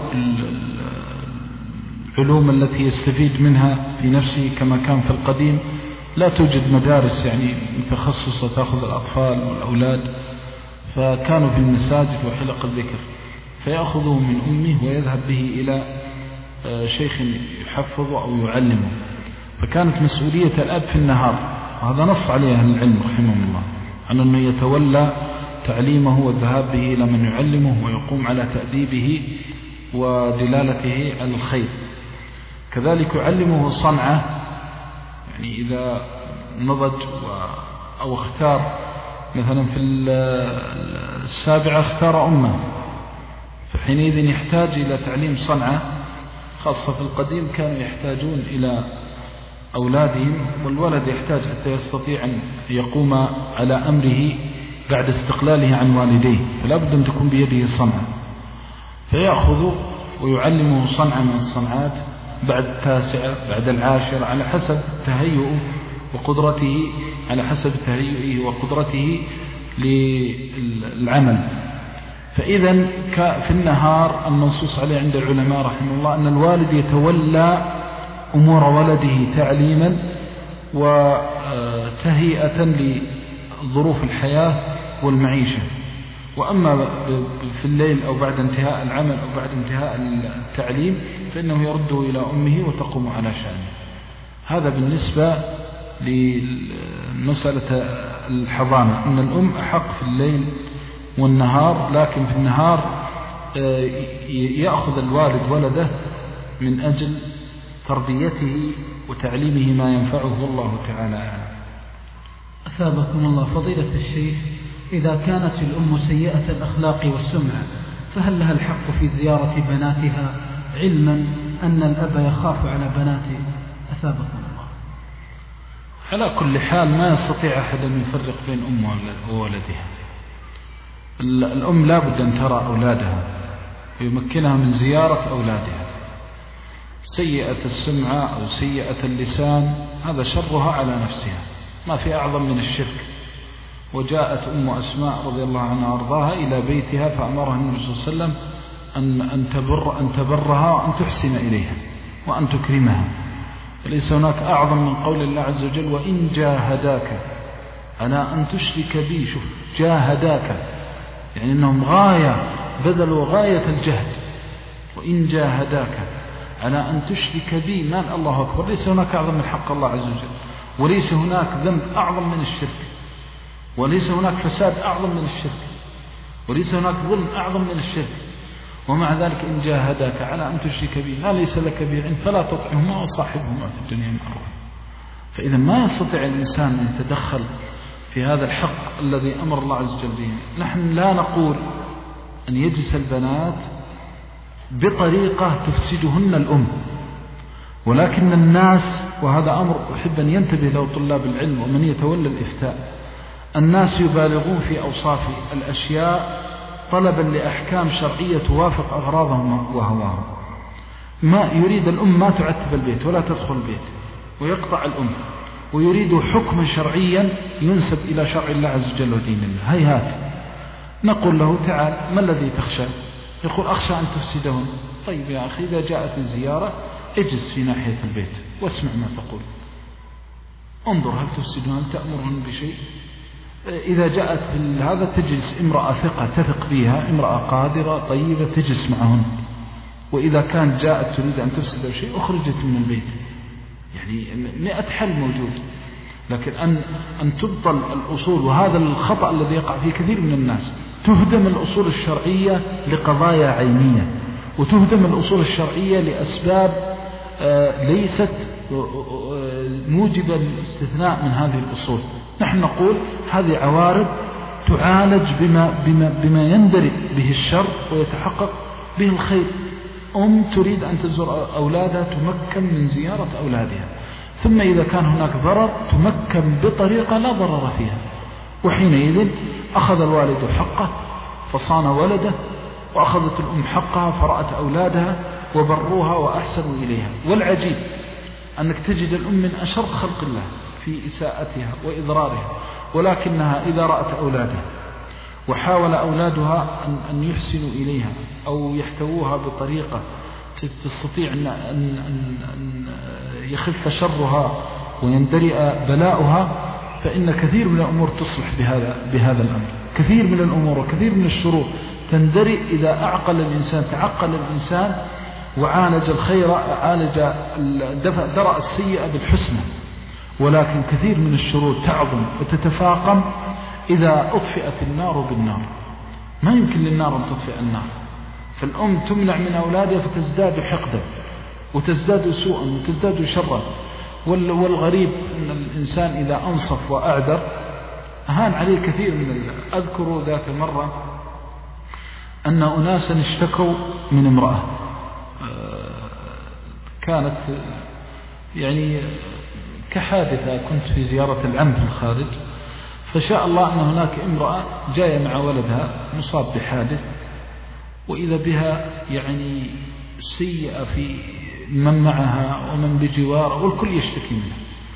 العلوم التي يستفيد منها في نفسه، كما كان في القديم لا توجد مدارس يعني متخصصة تأخذ الأطفال والأولاد، فكانوا في المساجد وحلق الذكر، فيأخذه من أمه ويذهب به إلى شيخ يحفظه أو يعلمه. فكانت مسؤولية الأب في النهار، وهذا نص عليه أهل العلم رحمهم الله، عن أنه يتولى تعليمه والذهاب به إلى من يعلمه ويقوم على تأديبه ودلالته على الخير. كذلك يعلمه صنعة، يعني إذا نضج أو اختار مثلا في السابعة اختار أمه، فحينئذ يحتاج إلى تعليم صنعة، خاصة في القديم كانوا يحتاجون إلى أولادهم، والولد يحتاج حتى يستطيع أن يقوم على أمره بعد استقلاله عن والديه، فلا بد أن تكون بيده صنعة، فيأخذ ويعلمه صنعة من الصنعات بعد التاسعة بعد العاشرة، على حسب تهيئه وقدرته، على حسب تهيئه وقدرته للعمل. فإذا في النهار المنصوص عليه عند العلماء رحمه الله أن الوالد يتولى أمور ولده تعليما وتهيئة لظروف الحياة والمعيشة. وأما في الليل أو بعد انتهاء العمل أو بعد انتهاء التعليم فإنه يرده إلى أمه وتقوم على شأنه. هذا بالنسبة لمسألة الحضانة، أن الأم أحق في الليل والنهار، لكن في النهار يأخذ الوالد ولده من أجل تربيته وتعليمه ما ينفعه، والله تعالى أعلم. أثابكم الله فضيلة الشيخ، إذا كانت الأم سيئة الأخلاق والسمعة فهل لها الحق في زيارة بناتها، علما أن الأب يخاف على بناته؟ أثابكم الله. على كل حال ما يستطيع أحد أن يفرق بين أم وولدها. الأم لا بد أن ترى أولادها ويمكنها من زيارة أولادها. سيئة السمعة أو سيئة اللسان هذا شرها على نفسها، ما في أعظم من الشرك. وجاءت أم أسماء رضي الله عنها وارضاها إلى بيتها فأمرها النبي صلى الله عليه وسلم أن أن تبر أن تبرها وأن تحسن إليها وأن تكرمها. فليس هناك أعظم من قول الله عز وجل: وإن جاهداك على أن تشرك بي. شوف، جاهداك يعني أنهم غاية، بذلوا غاية الجهد. وإن جاهداك على أن تشرك بي ما الله أكبر، ليس هناك أعظم من حق الله عز وجل، وليس هناك ذنب أعظم من الشرك، وليس هناك فساد أعظم من الشرك، وليس هناك ظلم أعظم من الشرك. ومع ذلك إن جاهداك على أن تشرك بي ما ليس لك به علم فلا تطعهما وصاحبهما في الدنيا معروفا. فإذا ما يستطيع الإنسان أن يتدخل في هذا الحق الذي أمر الله عز وجل به. نحن لا نقول أن يجلس البنات بطريقة تفسدهن الأم، ولكن الناس، وهذا أمر أحب أن ينتبه له طلاب العلم ومن يتولى الإفتاء، الناس يبالغون في أوصاف الأشياء طلبا لأحكام شرعية توافق أغراضهم وهواهم. ما يريد الأم ما تعتب البيت ولا تدخل البيت ويقطع الأم، ويريد حكما شرعيا ينسب إلى شرع الله عز وجل ودين الله. هيهات. نقول له تعال ما الذي تخشى؟ يقول أخشى أن تفسدهن. طيب يا أخي إذا جاءت الزيارة اجلس في ناحية البيت واسمع ما تقول، انظر هل تفسدهن، هل تأمرهن بشيء. إذا جاءت هذا تجلس امرأة ثقة تثق بها، امرأة قادرة طيبة تجلس معهن. وإذا كانت جاءت تريد أن تفسد شيء أخرجت من البيت. يعني مئة حل موجود. لكن أن أن تبطل الأصول، وهذا الخطأ الذي يقع فيه كثير من الناس، تهدم الأصول الشرعية لقضايا عينية، وتهدم الأصول الشرعية لأسباب ليست موجبة للاستثناء من هذه الأصول. نحن نقول هذه عوارض تعالج بما, بما, بما يندرئ به الشر ويتحقق به الخير. أم تريد أن تزور أولادها تمكن من زيارة أولادها، ثم إذا كان هناك ضرر تمكن بطريقة لا ضرر فيها، وحينئذ أخذ الوالد حقه فصان ولده، وأخذت الأم حقها فرأت أولادها وبروها وأحسنوا إليها. والعجيب أنك تجد الأم من أشر خلق الله في إساءتها وإضرارها، ولكنها إذا رأت أولادها وحاول أولادها أن يحسنوا إليها أو يحتووها بطريقة تستطيع أن, أن, أن يخف شرها ويندرئ بلاؤها، فإن كثير من الأمور تصلح بهذا, بهذا الأمر. كثير من الأمور وكثير من الشرور تندرئ إذا أعقل الإنسان، تعقل الإنسان وعالج الخير، عالج درء السيئة بالحسنى. ولكن كثير من الشرور تعظم وتتفاقم إذا أطفئت النار بالنار. ما يمكن للنار أن تطفئ النار، فالأم تمنع من أولادها فتزداد حقدا وتزداد سوءا وتزداد شرا. والغريب أن الإنسان إذا أنصف وأعذر أهان عليه كثير من الله. أذكر ذات مرة أن أناسا اشتكوا من امرأة كانت يعني كحادثة، كنت في زيارة العم في الخارج، فشاء الله أن هناك امرأة جاية مع ولدها مصاب بحادث، وإذا بها يعني سيئة في من معها ومن بجواره والكل يشتكي منها.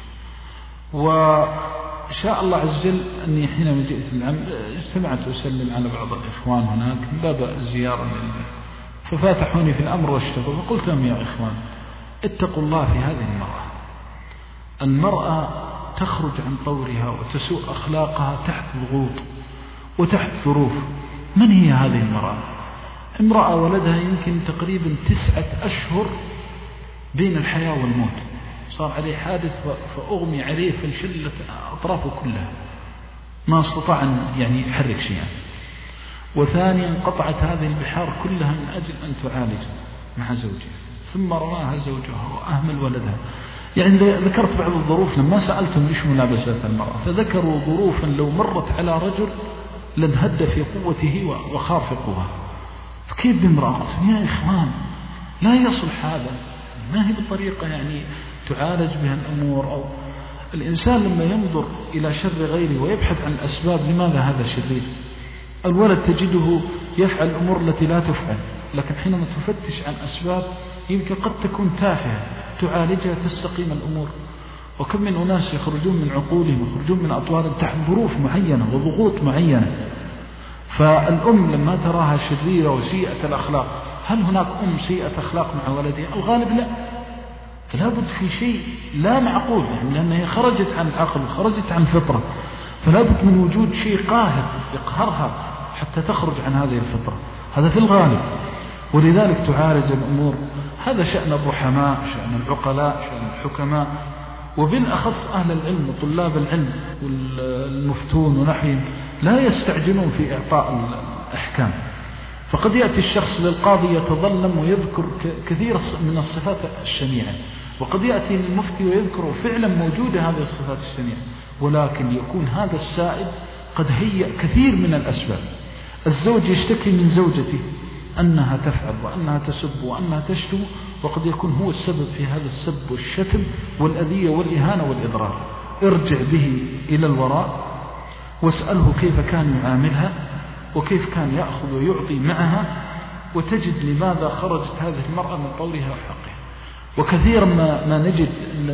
وشاء الله عز وجل أني حينما جئت العم اجتمعت أسلم على بعض الإخوان هناك من باب الزيارة، ففاتحوني في الأمر واشتكوا، فقلت لهم يا إخوان اتقوا الله في هذه المرأة. المرأة تخرج عن طورها وتسوء أخلاقها تحت ضغوط وتحت ظروف. من هي هذه المرأة؟ امرأة ولدها يمكن تقريبا تسعة أشهر بين الحياة والموت، صار عليه حادث فأغمي عليه فانشلت أطرافه كلها، ما استطاع أن يعني يحرك شيئا. وثانيا قطعت هذه البحار كلها من أجل أن تعالج مع زوجها، ثم رماها زوجها وأهمل ولدها. يعني ذكرت بعض الظروف لما سألتم ليش ملابسات المرأة، فذكروا ظروفا لو مرت على رجل لانهد في قوته وخار في قوة. فكيف بامرأة؟ قلت يا إخوان لا يصلح هذا، ما هي بالطريقة يعني تعالج بها الأمور. أو الإنسان لما ينظر إلى شر غيره ويبحث عن الأسباب لماذا هذا شرير. الولد تجده يفعل الأمور التي لا تفعل، لكن حينما تفتش عن أسباب يمكن قد تكون تافهة تعالجها تستقيم الأمور. وكم من أناس يخرجون من عقولهم ويخرجون من أطوارهم تحت ظروف معينة وضغوط معينة. فالأم لما تراها شريرة وسيئة الأخلاق، هل هناك أم سيئة أخلاق مع ولدها؟ الغالب لا. فلا بد في شيء لا معقول، يعني لأنها خرجت عن العقل وخرجت عن الفطرة، فلا بد من وجود شيء قاهر يقهرها حتى تخرج عن هذه الفطرة. هذا في الغالب. ولذلك تعالج الأمور هذا شأن الرحماء، شأن العقلاء، شأن الحكماء، وبالأخص أهل العلم وطلاب العلم والمفتون ونحيهم لا يستعجلون في إعطاء الأحكام. فقد يأتي الشخص للقاضي يتظلم ويذكر كثير من الصفات الشنيعة، وقد يأتي للمفتي ويذكر فعلا موجودة هذه الصفات الشنيعة، ولكن يكون هذا السائد قد هيأ كثير من الأسباب. الزوج يشتكي من زوجته أنها تفعل وأنها تسب وأنها تشتم، وقد يكون هو السبب في هذا السب والشتم والأذية والإهانة والإضرار. ارجع به إلى الوراء واسأله كيف كان يعاملها وكيف كان يأخذ ويعطي معها، وتجد لماذا خرجت هذه المرأة من طورها وحقها. وكثيرا ما, ما نجد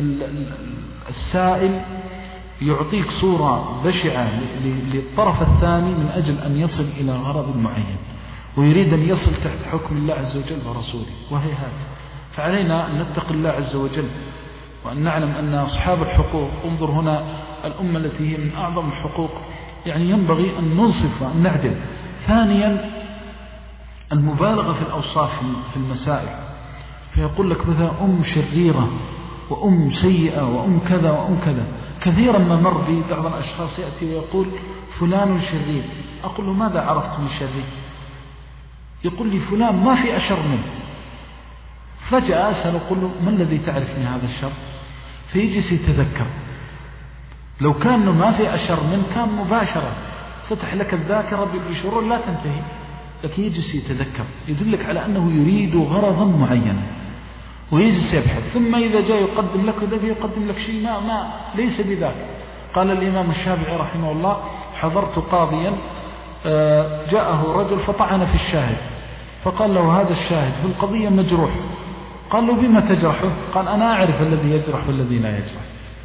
السائل يعطيك صورة بشعة للطرف الثاني من أجل أن يصل إلى غرض معين، ويريد أن يصل تحت حكم الله عز وجل ورسوله، وهي هذا. فعلينا أن نتقي الله عز وجل، وأن نعلم أن أصحاب الحقوق، انظر هنا الأمة التي هي من أعظم الحقوق، يعني ينبغي أن ننصف وأن نعدل. ثانيا المبالغة في الأوصاف في المسائل، فيقول لك مثلا أم شريرة وأم سيئة وأم كذا وأم كذا. كثيرا ما مر بي بعض الأشخاص يأتي ويقول فلان شرير، أقول له ماذا عرفت من شرير؟ يقول لي فلان ما في أشر منه. فجأة أسأل أقول له ما الذي تعرف من هذا الشر؟ فيجلس يتذكر، لو كان ما في أشر منه كان مباشرة فتح لك الذاكرة بشرور لا تنتهي، لكن يجلس يتذكر، يدلك على أنه يريد غرضا معينا ويجلس يبحث. ثم إذا جاء يقدم لك إذا يقدم لك شيء ما, ما ليس بذاك. قال الإمام الشافعي رحمه الله حضرت قاضيا جاءه رجل فطعن في الشاهد، فقال له هذا الشاهد في القضية مجروح. قال له بما تجرحه؟ قال أنا أعرف الذي يجرح والذي لا يجرح.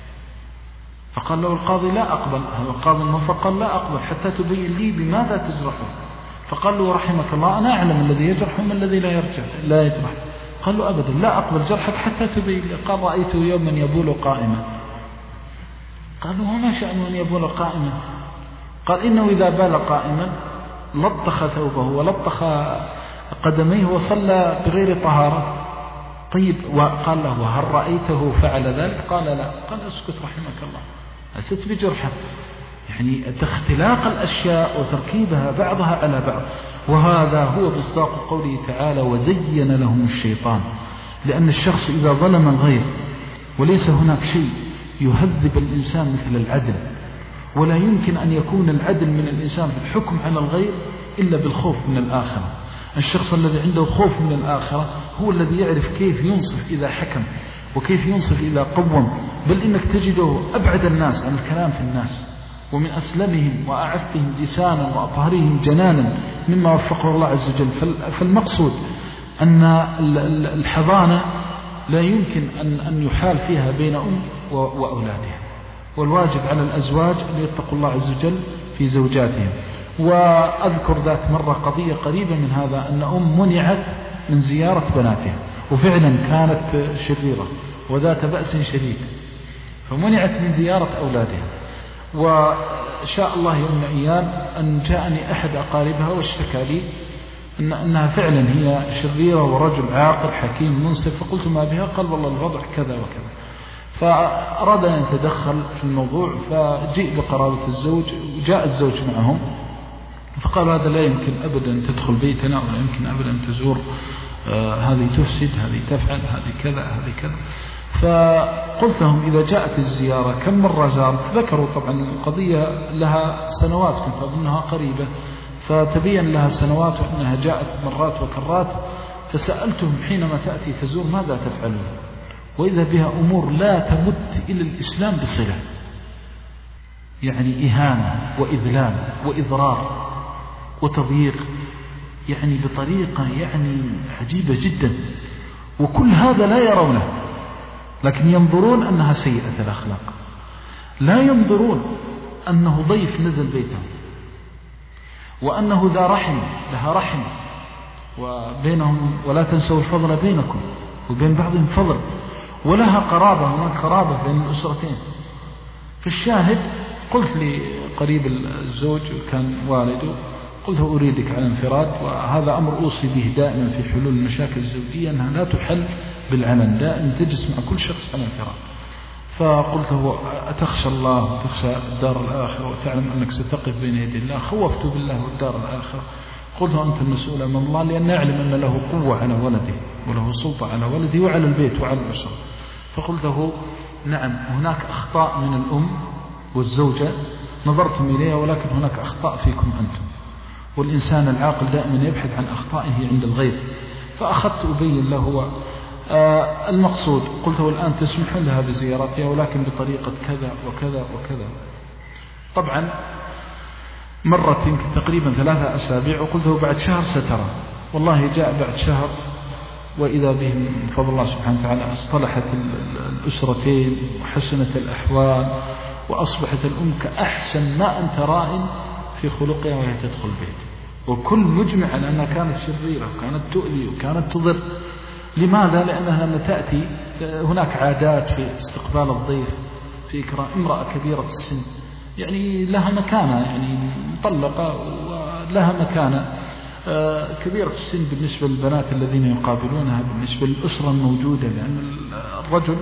فقال له القاضي لا أقبل، هذا القاضي الموفق قال لا أقبل حتى تبين لي بماذا تجرحه. فقال له رحمك الله أنا أعلم الذي يجرح وما الذي لا يرجع لا يجرح. قال له أبدا لا أقبل جرحك حتى تبين لي. قال رأيته يوما يبول قائما. قال له وما شأن من يبول قائما؟ قال إنه إذا بال قائما لطخ ثوبه ولطخ قدميه وصلى بغير طهارة. طيب وقال له وهل رأيته فعل ذلك؟ قال لا. قال اسكت رحمك الله، أست بجرحه. يعني اختلاق الأشياء وتركيبها بعضها على بعض، وهذا هو مصداق قوله تعالى وزين لهم الشيطان. لأن الشخص إذا ظلم الغير وليس هناك شيء يهذب الإنسان مثل العدل، ولا يمكن أن يكون العدل من الإنسان في الحكم على الغير إلا بالخوف من الآخرة. الشخص الذي عنده خوف من الآخرة هو الذي يعرف كيف ينصف إذا حكم وكيف ينصف إذا قوم، بل إنك تجده أبعد الناس عن الكلام في الناس، ومن أسلمهم وأعفهم لسانا وأطهرهم جنانا مما وفقه الله عز وجل. فالمقصود أن الحضانة لا يمكن أن يحال فيها بين أم وأولادها، والواجب على الأزواج أن يتقوا الله عز وجل في زوجاتهم. وأذكر ذات مرة قضية قريبة من هذا، أن أم منعت من زيارة بناتها، وفعلا كانت شريرة وذات بأس شديد، فمنعت من زيارة أولادها. وشاء الله يوم من الأيام أن جاءني أحد أقاربها واشتكى لي إن أنها فعلا هي شريرة ورجل عاقل حكيم منصف. فقلت ما بها؟ قال والله الوضع كذا وكذا. فأراد أن يتدخل في الموضوع، فجيء بقرابة الزوج وجاء الزوج معهم، فقال هذا لا يمكن أبدا أن تدخل بيتنا، ولا يمكن أبدا أن تزور، آه هذه تفسد، هذه تفعل، هذه كذا، هذه كذا. فقلت لهم إذا جاءت الزيارة كم مرة زار؟ ذكروا طبعا القضية لها سنوات، كنت أظنها قريبة، فتبين لها سنوات وأنها جاءت مرات وكرات. فسألتهم حينما تأتي تزور ماذا تفعلون؟ وإذا بها أمور لا تمت إلى الإسلام بصلة، يعني إهانة وإذلال وإضرار وتضييق، يعني بطريقة يعني عجيبة جدا. وكل هذا لا يرونه، لكن ينظرون أنها سيئة الأخلاق، لا ينظرون أنه ضيف نزل بيتهم، وأنه ذا رحم لها رحم وبينهم، ولا تنسوا الفضل بينكم، وبين بعضهم فضل، ولها قرابة، هناك قرابة بين الأسرتين. في الشاهد قلت لي قريب الزوج كان والده، قلت أريدك على انفراد، وهذا أمر أوصي به دائما في حلول المشاكل الزوجية، أنها لا تحل بالعلن، دائما تجلس مع كل شخص على انفراد. فقلت له أتخشى الله وتخشى الدار الآخرة وتعلم أنك ستقف بين يدي الله؟ خوفت بالله والدار الآخرة. قلت له أنت المسؤول أمام الله، لأن أعلم أن له قوة على ولده وله سلطة على ولده وعلى البيت وعلى الأسرة. فقلت له نعم هناك أخطاء من الأم والزوجة نظرتم إليها، ولكن هناك أخطاء فيكم أنتم، والإنسان العاقل دائما يبحث عن أخطائه عند الغير. فأخذت أبين له آه المقصود. قلت له الآن تسمح لها بزيارتها ولكن بطريقة كذا وكذا وكذا. طبعا مرت يمكن تقريبا ثلاثة أسابيع، وقلت له بعد شهر سترى. والله جاء بعد شهر وإذا به من فضل الله سبحانه وتعالى اصطلحت الأسرتين وحسنت الأحوال، وأصبحت الأم كأحسن ما أنت رائن في خلقها وهي تدخل البيت، وكل مجمع على أنها كانت شريرة وكانت تؤذي وكانت تضر. لماذا؟ لأنها لما تأتي هناك عادات في استقبال الضيف، في إكرام امرأة كبيرة السن، يعني لها مكانة، يعني مطلقة ولها مكانة كبيرة السن بالنسبة للبنات الذين يقابلونها، بالنسبة للأسرة الموجودة، لأن الرجل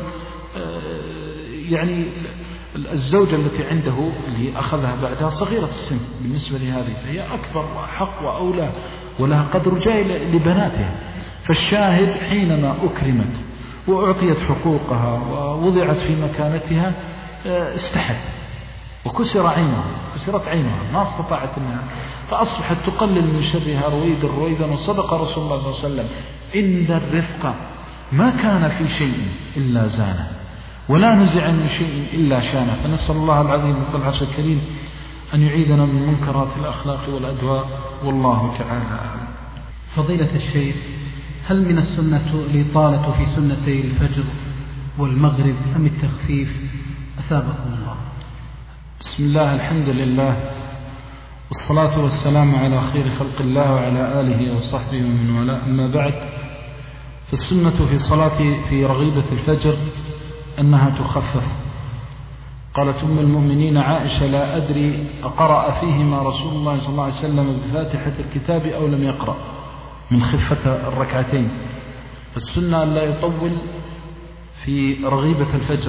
يعني الزوجة التي عنده اللي أخذها بعدها صغيرة السن بالنسبة لهذه، فهي أكبر وأحق وأولى ولها قدر جاي لبناتها. فالشاهد حينما أكرمت وأعطيت حقوقها ووضعت في مكانتها استحت وكسر عينها، كسرت عينها ما استطاعت منها، فأصبحت تقلل من شرها رويدا رويدا. وصدق رسول الله صلى الله عليه وسلم إن الرفق ما كان في شيء إلا زانه ولا نزع من شيء إلا شانه. فنسأل الله العظيم رب العرش الكريم أن يعيدنا من منكرات الأخلاق والأدواء، والله تعالى أعلم. فضيلة الشيخ، هل من السنة الإطالة في سنتي الفجر والمغرب أم التخفيف؟ أثابكم الله. بسم الله، الحمد لله، والصلاة والسلام على خير خلق الله وعلى آله وصحبه ومن والاه، أما بعد. فالسنة في صلاة في رغيبة الفجر أنها تخفف. قالت أم المؤمنين عائشة لا أدري أقرأ فيهما رسول الله صلى الله عليه وسلم بفاتحة الكتاب أو لم يقرأ من خفة الركعتين. فالسنة أن لا يطول في رغيبة الفجر.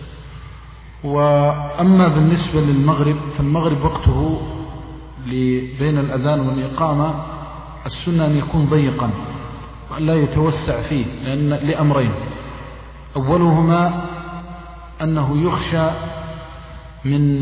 وأما بالنسبة للمغرب فالمغرب وقته بين الأذان والإقامة السنة أن يكون ضيقا وأن لا يتوسع فيه، لأن لأمرين: أولهما أنه يخشى من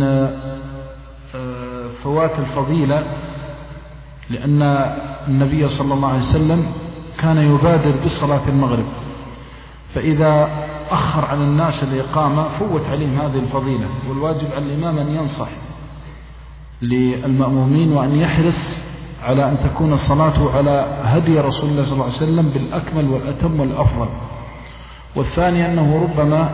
فوات الفضيلة، لأن النبي صلى الله عليه وسلم كان يبادر بصلاة المغرب، فإذا أخر على الناس الإقامة فوت عليهم هذه الفضيلة. والواجب على الإمام أن ينصح للمأمومين وأن يحرص على أن تكون الصلاة على هدي رسول الله صلى الله عليه وسلم بالأكمل والأتم والأفضل. والثاني أنه ربما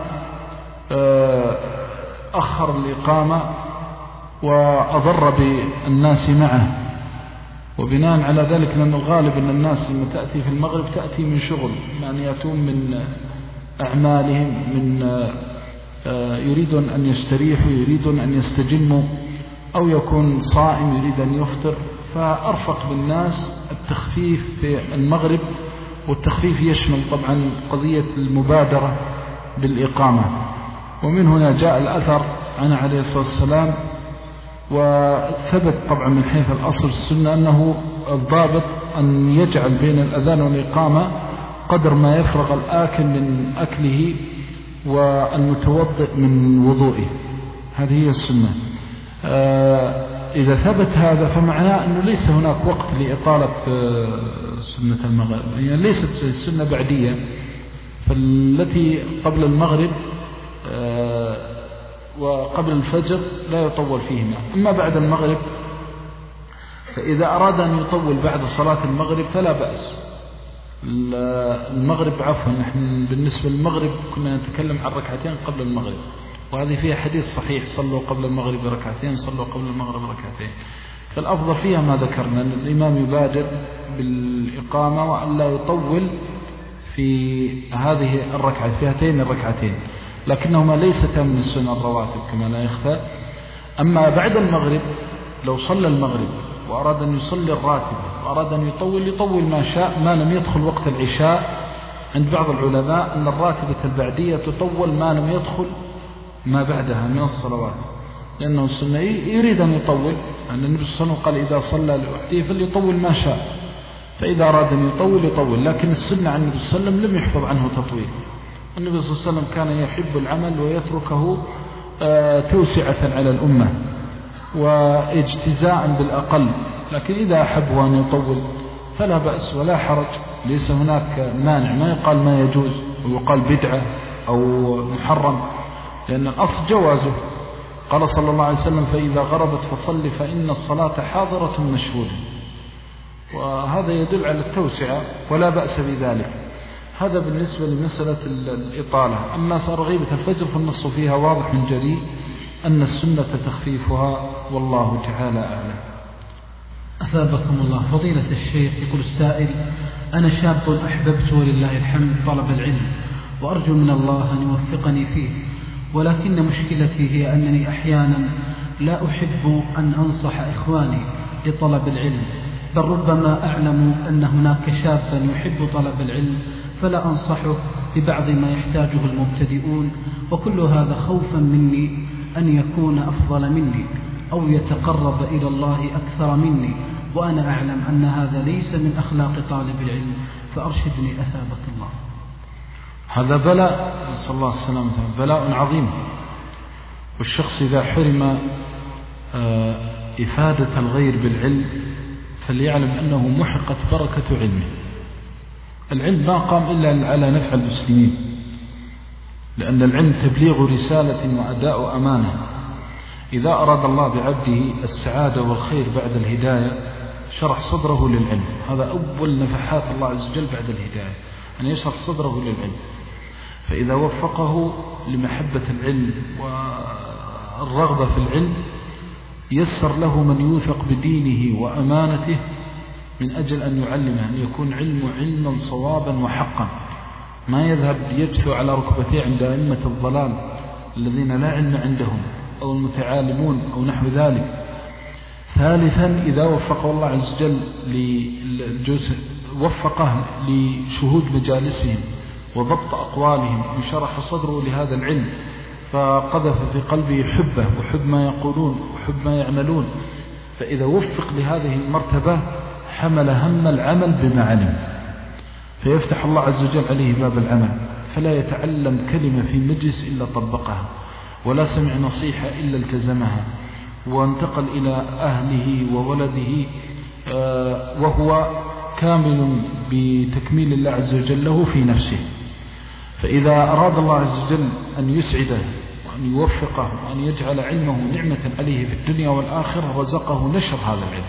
أخر الإقامة وأضر بالناس معه، وبناء على ذلك لأن الغالب أن الناس لما تأتي في المغرب تأتي من شغل، يعني يأتون من أعمالهم، من يريدون أن يستريحوا، يريدون أن يستجموا، أو يكون صائم يريد أن يفطر. فأرفق بالناس التخفيف في المغرب، والتخفيف يشمل طبعا قضية المبادرة بالإقامة. ومن هنا جاء الأثر عن عليه الصلاة والسلام، وثبت طبعا من حيث الأصل السنة أنه الضابط أن يجعل بين الأذان والإقامة قدر ما يفرغ الآكل من أكله والمتوضئ من وضوئه، هذه هي السنة. إذا ثبت هذا فمعناه أنه ليس هناك وقت لإطالة سنة المغرب، يعني ليست السنة بعدية، فالتي قبل المغرب وقبل الفجر لا يطول فيهما. أما بعد المغرب فإذا أراد أن يطول بعد صلاة المغرب فلا بأس. المغرب عفوا نحن بالنسبة للمغرب كنا نتكلم عن ركعتين قبل المغرب، وهذه فيها حديث صحيح: صلوا قبل المغرب ركعتين، صلوا قبل المغرب ركعتين. فالأفضل فيها ما ذكرنا، أن الإمام يبادر بالإقامة وأن لا يطول في هذه الركعة، في هاتين الركعتين، لكنهما ليستا من السنة الرواتب كما لا يخفى. أما بعد المغرب لو صلى المغرب وأراد أن يصلي الراتبة وأراد أن يطول يطول ما شاء ما لم يدخل وقت العشاء. عند بعض العلماء أن الراتبة البعدية تطول ما لم يدخل ما بعدها من الصلوات، لأنه السنة يريد أن يطول، أن النبي صلى الله عليه وسلم قال إذا صلى لوحده فليطول ما شاء، فإذا أراد أن يطول يطول. لكن السنة عن النبي صلى الله عليه وسلم لم يحفظ عنه تطويل. النبي صلى الله عليه وسلم كان يحب العمل ويتركه توسعة على الأمة واجتزاء بالأقل، لكن إذا أحبه أن يطول فلا بأس ولا حرج، ليس هناك مانع، ما يقال ما يجوز ويقال بدعة أو محرم، لأن الأصل جوازه. قال صلى الله عليه وسلم فإذا غربت فصل فإن الصلاة حاضرة مشهودة، وهذا يدل على التوسعة ولا بأس بذلك. هذا بالنسبة لمسألة الإطالة. أما صار غيبة الفجر فالنص فيها واضح من جلي أن السنة تخفيفها، والله تعالى أعلم. أثابكم الله. فضيلة الشيخ، يقول السائل: أنا شاب أحببت ولله الحمد طلب العلم، وأرجو من الله أن يوفقني فيه، ولكن مشكلتي هي أنني أحيانا لا أحب أن أنصح إخواني لطلب العلم، بل ربما أعلم أن هناك شابا يحب طلب العلم فلا أنصحه ببعض ما يحتاجه المبتدئون، وكل هذا خوفا مني أن يكون أفضل مني أو يتقرب إلى الله أكثر مني، وأنا أعلم أن هذا ليس من أخلاق طالب العلم، فأرشدني أثابك الله. هذا بلاء، نسأل الله السلامة، بلاء عظيم. والشخص إذا حرم إفادة الغير بالعلم فليعلم أنه محقت بركة علمه. العلم ما قام إلا على نفع المسلمين، لأن العلم تبليغ رسالة وأداء أمانة. إذا أراد الله بعبده السعادة والخير بعد الهداية شرح صدره للعلم. هذا أول نفحات الله عز وجل بعد الهداية، أن يشرح صدره للعلم. فإذا وفقه لمحبة العلم والرغبة في العلم يسر له من يوثق بدينه وأمانته من أجل أن يعلمه، أن يكون علمه علما صوابا وحقا، ما يذهب يجثو على ركبتيه عند أئمة الضلال الذين لا علم عندهم أو المتعالمون أو نحو ذلك. ثالثا، إذا وفقه الله عز وجل وفقه لشهود مجالسهم وضبط أقوالهم وشرح صدره لهذا العلم، فقذف في قلبه حبه وحب ما يقولون وحب ما يعملون، فإذا وفق لهذه المرتبة حمل هم العمل بما علم، فيفتح الله عز وجل عليه باب العمل، فلا يتعلم كلمة في مجلس إلا طبقها، ولا سمع نصيحة إلا التزمها، وانتقل إلى أهله وولده وهو كامل بتكميل الله عز وجل له في نفسه. فإذا أراد الله عز وجل أن يسعده وأن يوفقه وأن يجعل علمه نعمة عليه في الدنيا والآخرة رزقه نشر هذا العلم.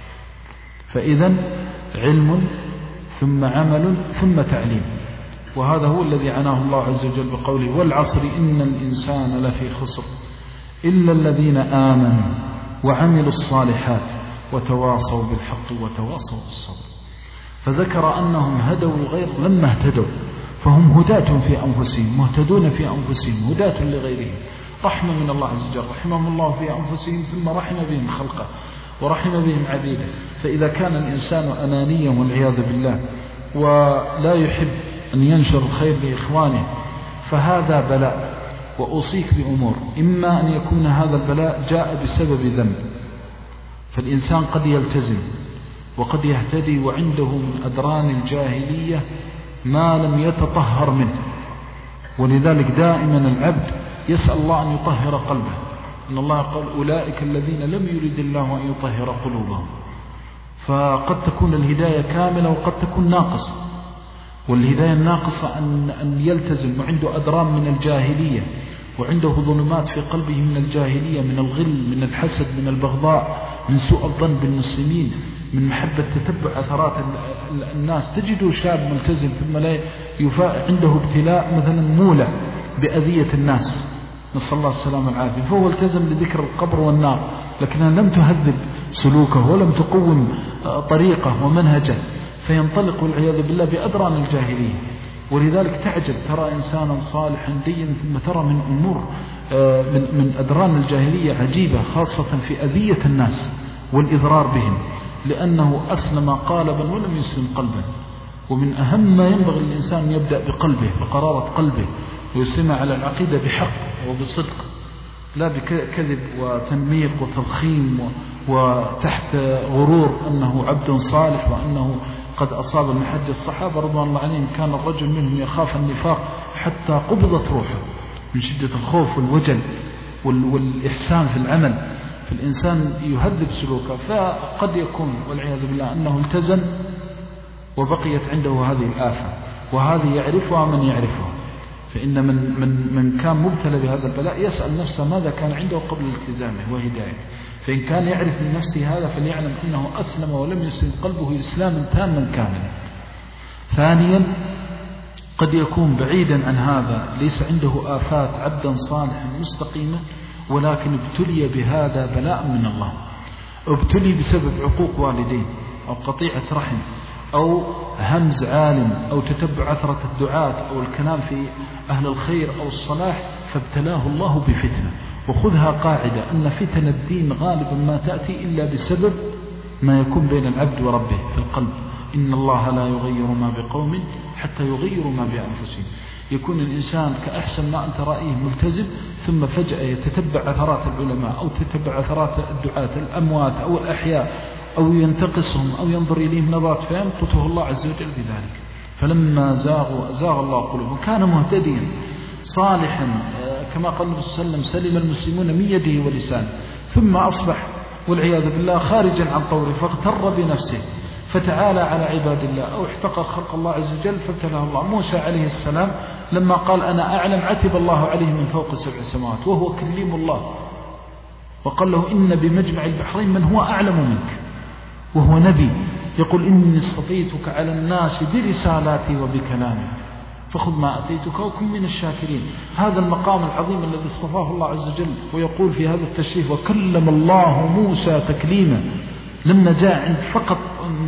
فإذا علم ثم عمل ثم تعليم، وهذا هو الذي عناه الله عز وجل بقوله: والعصر إن الإنسان لفي خسر إلا الذين آمنوا وعملوا الصالحات وتواصوا بالحق وتواصوا بالصبر. فذكر أنهم هدوا الغير لما اهتدوا، فهم هداة في أنفسهم مهتدون في أنفسهم هداة لغيرهم. رحمة من الله عز وجل، رحمهم الله في أنفسهم ثم رحم بهم خلقه ورحم بهم عبيده. فإذا كان الإنسان أنانيا والعياذ بالله ولا يحب أن ينشر الخير لإخوانه فهذا بلاء. وأوصيك بأمور: إما أن يكون هذا البلاء جاء بسبب ذنب، فالإنسان قد يلتزم وقد يهتدي وعنده من أدران الجاهلية ما لم يتطهر منه، ولذلك دائما العبد يسأل الله أن يطهر قلبه. إن الله قال: أولئك الذين لم يرد الله أن يطهر قلوبهم. فقد تكون الهداية كاملة وقد تكون ناقصة، والهداية الناقصة أن, أن يلتزم وعنده أدران من الجاهلية وعنده ظلمات في قلبه من الجاهلية، من الغل، من الحسد، من البغضاء، من سوء الظن بالمسلمين، من محبة تتبع أثرات الناس. تجد شاب ملتزم ثم لا يفاء عنده ابتلاء مثلا مولع بأذية الناس، نسأل الله السلامة والعافية، فهو التزم لذكر القبر والنار، لكنها لم تهذب سلوكه ولم تقوم طريقه ومنهجه، فينطلق والعياذ بالله بأدران الجاهلية. ولذلك تعجب ترى إنسانا صالحا دينا ثم ترى من أمور من من أدران الجاهلية عجيبة، خاصة في أذية الناس والإضرار بهم. لأنه أسلم قالبا ولم يسلم قلبا. ومن أهم ما ينبغي الإنسان يبدأ بقلبه، بقرارة قلبه، ويسلم على العقيدة بحق وبصدق، لا بكذب وتنميق وتضخيم وتحت غرور أنه عبد صالح وأنه قد أصاب محج. الصحابة رضوان الله عليهم كان الرجل منهم يخاف النفاق حتى قبضت روحه من شدة الخوف والوجل والإحسان في العمل، فالإنسان يهذب سلوكه. فقد يكون والعياذ بالله أنه التزم وبقيت عنده هذه الآفة، وهذه يعرفها من يعرفها. فإن من, من, من كان مبتلى بهذا البلاء يسأل نفسه ماذا كان عنده قبل التزامه وهدايته. فإن كان يعرف من نفسه هذا فليعلم أنه أسلم ولم يسلم قلبه إسلاما تاما كاملا. ثانيا قد يكون بعيدا عن هذا، ليس عنده آفات، عبدا صالحا مستقيما، ولكن ابتلي بهذا بلاء من الله، ابتلي بسبب عقوق والدين أو قطيعة رحم أو همز عالم أو تتبع عثرة الدعاة أو الكلام في أهل الخير أو الصلاح، فابتلاه الله بفتنة. وخذها قاعدة أن فتن الدين غالبا ما تأتي إلا بسبب ما يكون بين العبد وربه في القلب. إن الله لا يغير ما بقوم حتى يغيروا ما بأنفسهم. يكون الإنسان كأحسن ما أنت رأيه ملتزم، ثم فجأة يتتبع عثرات العلماء أو تتبع عثرات الدعاة الأموات أو الأحياء، أو ينتقصهم أو ينظر إليهم نظرات فيمقته الله عز وجل بذلك. فلما زاغوا أزاغ الله قلوبهم. كان مهتديا صالحا كما قال النبي صلى الله عليه وسلم سلم المسلمون من يده ولسانه، ثم أصبح والعياذ بالله خارجا عن طوره فاغتر بنفسه فتعالى على عباد الله أو احتقر خلق الله عز وجل فابتلاه الله. موسى عليه السلام لما قال أنا أعلم عتب الله عليه من فوق سبع سماوات وهو كليم الله، وقال له إن بمجمع البحرين من هو أعلم منك، وهو نبي يقول إني اصطفيتك على الناس برسالاتي وبكلامي فخذ ما أتيتك وكن من الشاكرين. هذا المقام العظيم الذي اصطفاه الله عز وجل. ويقول في هذا التشريف وكلم الله موسى تكليما، لما جاء عند فقط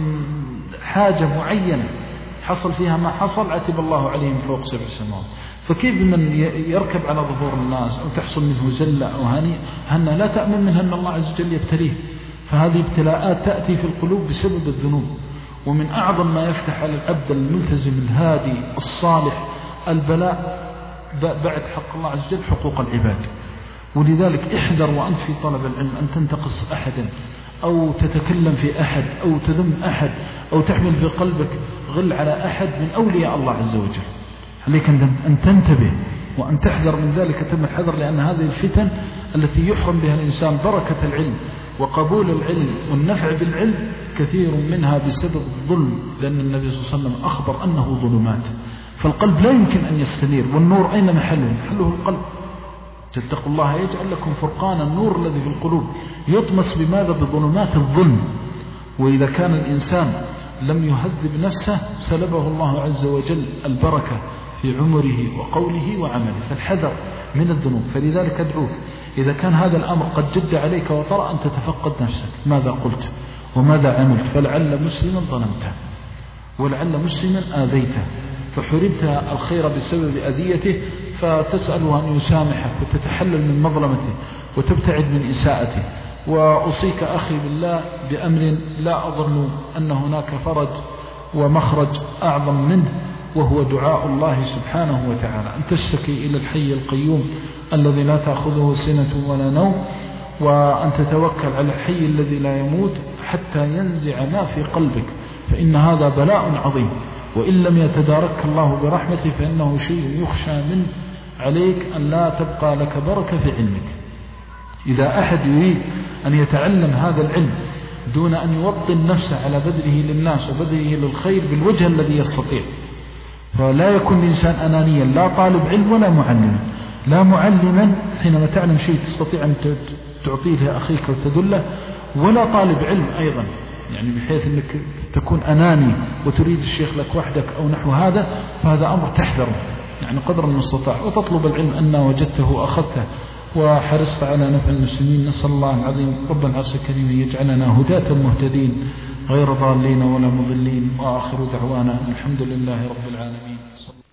حاجة معينة حصل فيها ما حصل عتب الله عليه من فوق سبع سماوات. فكيف من يركب على ظهور الناس أو تحصل منه زلة أو هنة لا تأمن منها أن الله عز وجل يبتليه. فهذه ابتلاءات تأتي في القلوب بسبب الذنوب. ومن أعظم ما يفتح على العبد الملتزم الهادي الصالح البلاء بعد حق الله عز وجل حقوق العباد. ولذلك احذر وأنت في طلب العلم أن تنتقص أحدا أو تتكلم في أحد أو تذم أحد أو تحمل في قلبك غل على أحد من أولياء الله عز وجل. عليك أن تنتبه وأن تحذر من ذلك تم الحذر، لأن هذه الفتن التي يحرم بها الإنسان بركة العلم وقبول العلم والنفع بالعلم كثير منها بسبب الظلم، لأن النبي صلى الله عليه وسلم أخبر أنه ظلمات. فالقلب لا يمكن أن يستنير، والنور أين محله؟ محله القلب. تتقوا الله يجعل لكم فرقانا، النور الذي في القلوب يطمس بماذا؟ بظلمات الظلم. وإذا كان الإنسان لم يهذب نفسه سلبه الله عز وجل البركة في عمره وقوله وعمله. فالحذر من الذنوب. فلذلك أدعوك إذا كان هذا الأمر قد جد عليك وطرأ أن تتفقد نفسك ماذا قلت وماذا عملت، فلعل مسلما ظلمته ولعل مسلما آذيته فحرمت الخير بسبب أذيته، فتسأله أن يسامحك وتتحلل من مظلمته وتبتعد من إساءته. وأوصيك أخي بالله بأمر لا أظن أن هناك فرج ومخرج أعظم منه، وهو دعاء الله سبحانه وتعالى، أن تشتكي إلى الحي القيوم الذي لا تأخذه سنة ولا نوم، وأن تتوكل على الحي الذي لا يموت حتى ينزع ما في قلبك، فإن هذا بلاء عظيم، وإن لم يتدارك الله برحمته فإنه شيء يخشى منه عليك أن لا تبقى لك بركة في علمك. إذا أحد يريد أن يتعلم هذا العلم دون أن يوطن نفسه على بذله للناس وبذله للخير بالوجه الذي يستطيع، فلا يكون الإنسان أنانيا، لا طالب علم ولا معلم، لا معلما حينما تعلم شيء تستطيع أن تعطيه لأخيك وتدله، ولا طالب علم أيضا، يعني بحيث أنك تكون أناني وتريد الشيخ لك وحدك أو نحو هذا، فهذا أمر تحذره يعني قدر المستطاع، وتطلب العلم أن وجدته أخذته وحرصت على نفع المسلمين. نسأل الله العظيم رب العرش الكريم يجعلنا هداة مهتدين غير ضالين ولا مضلين، وآخر دعوانا الحمد لله رب العالمين.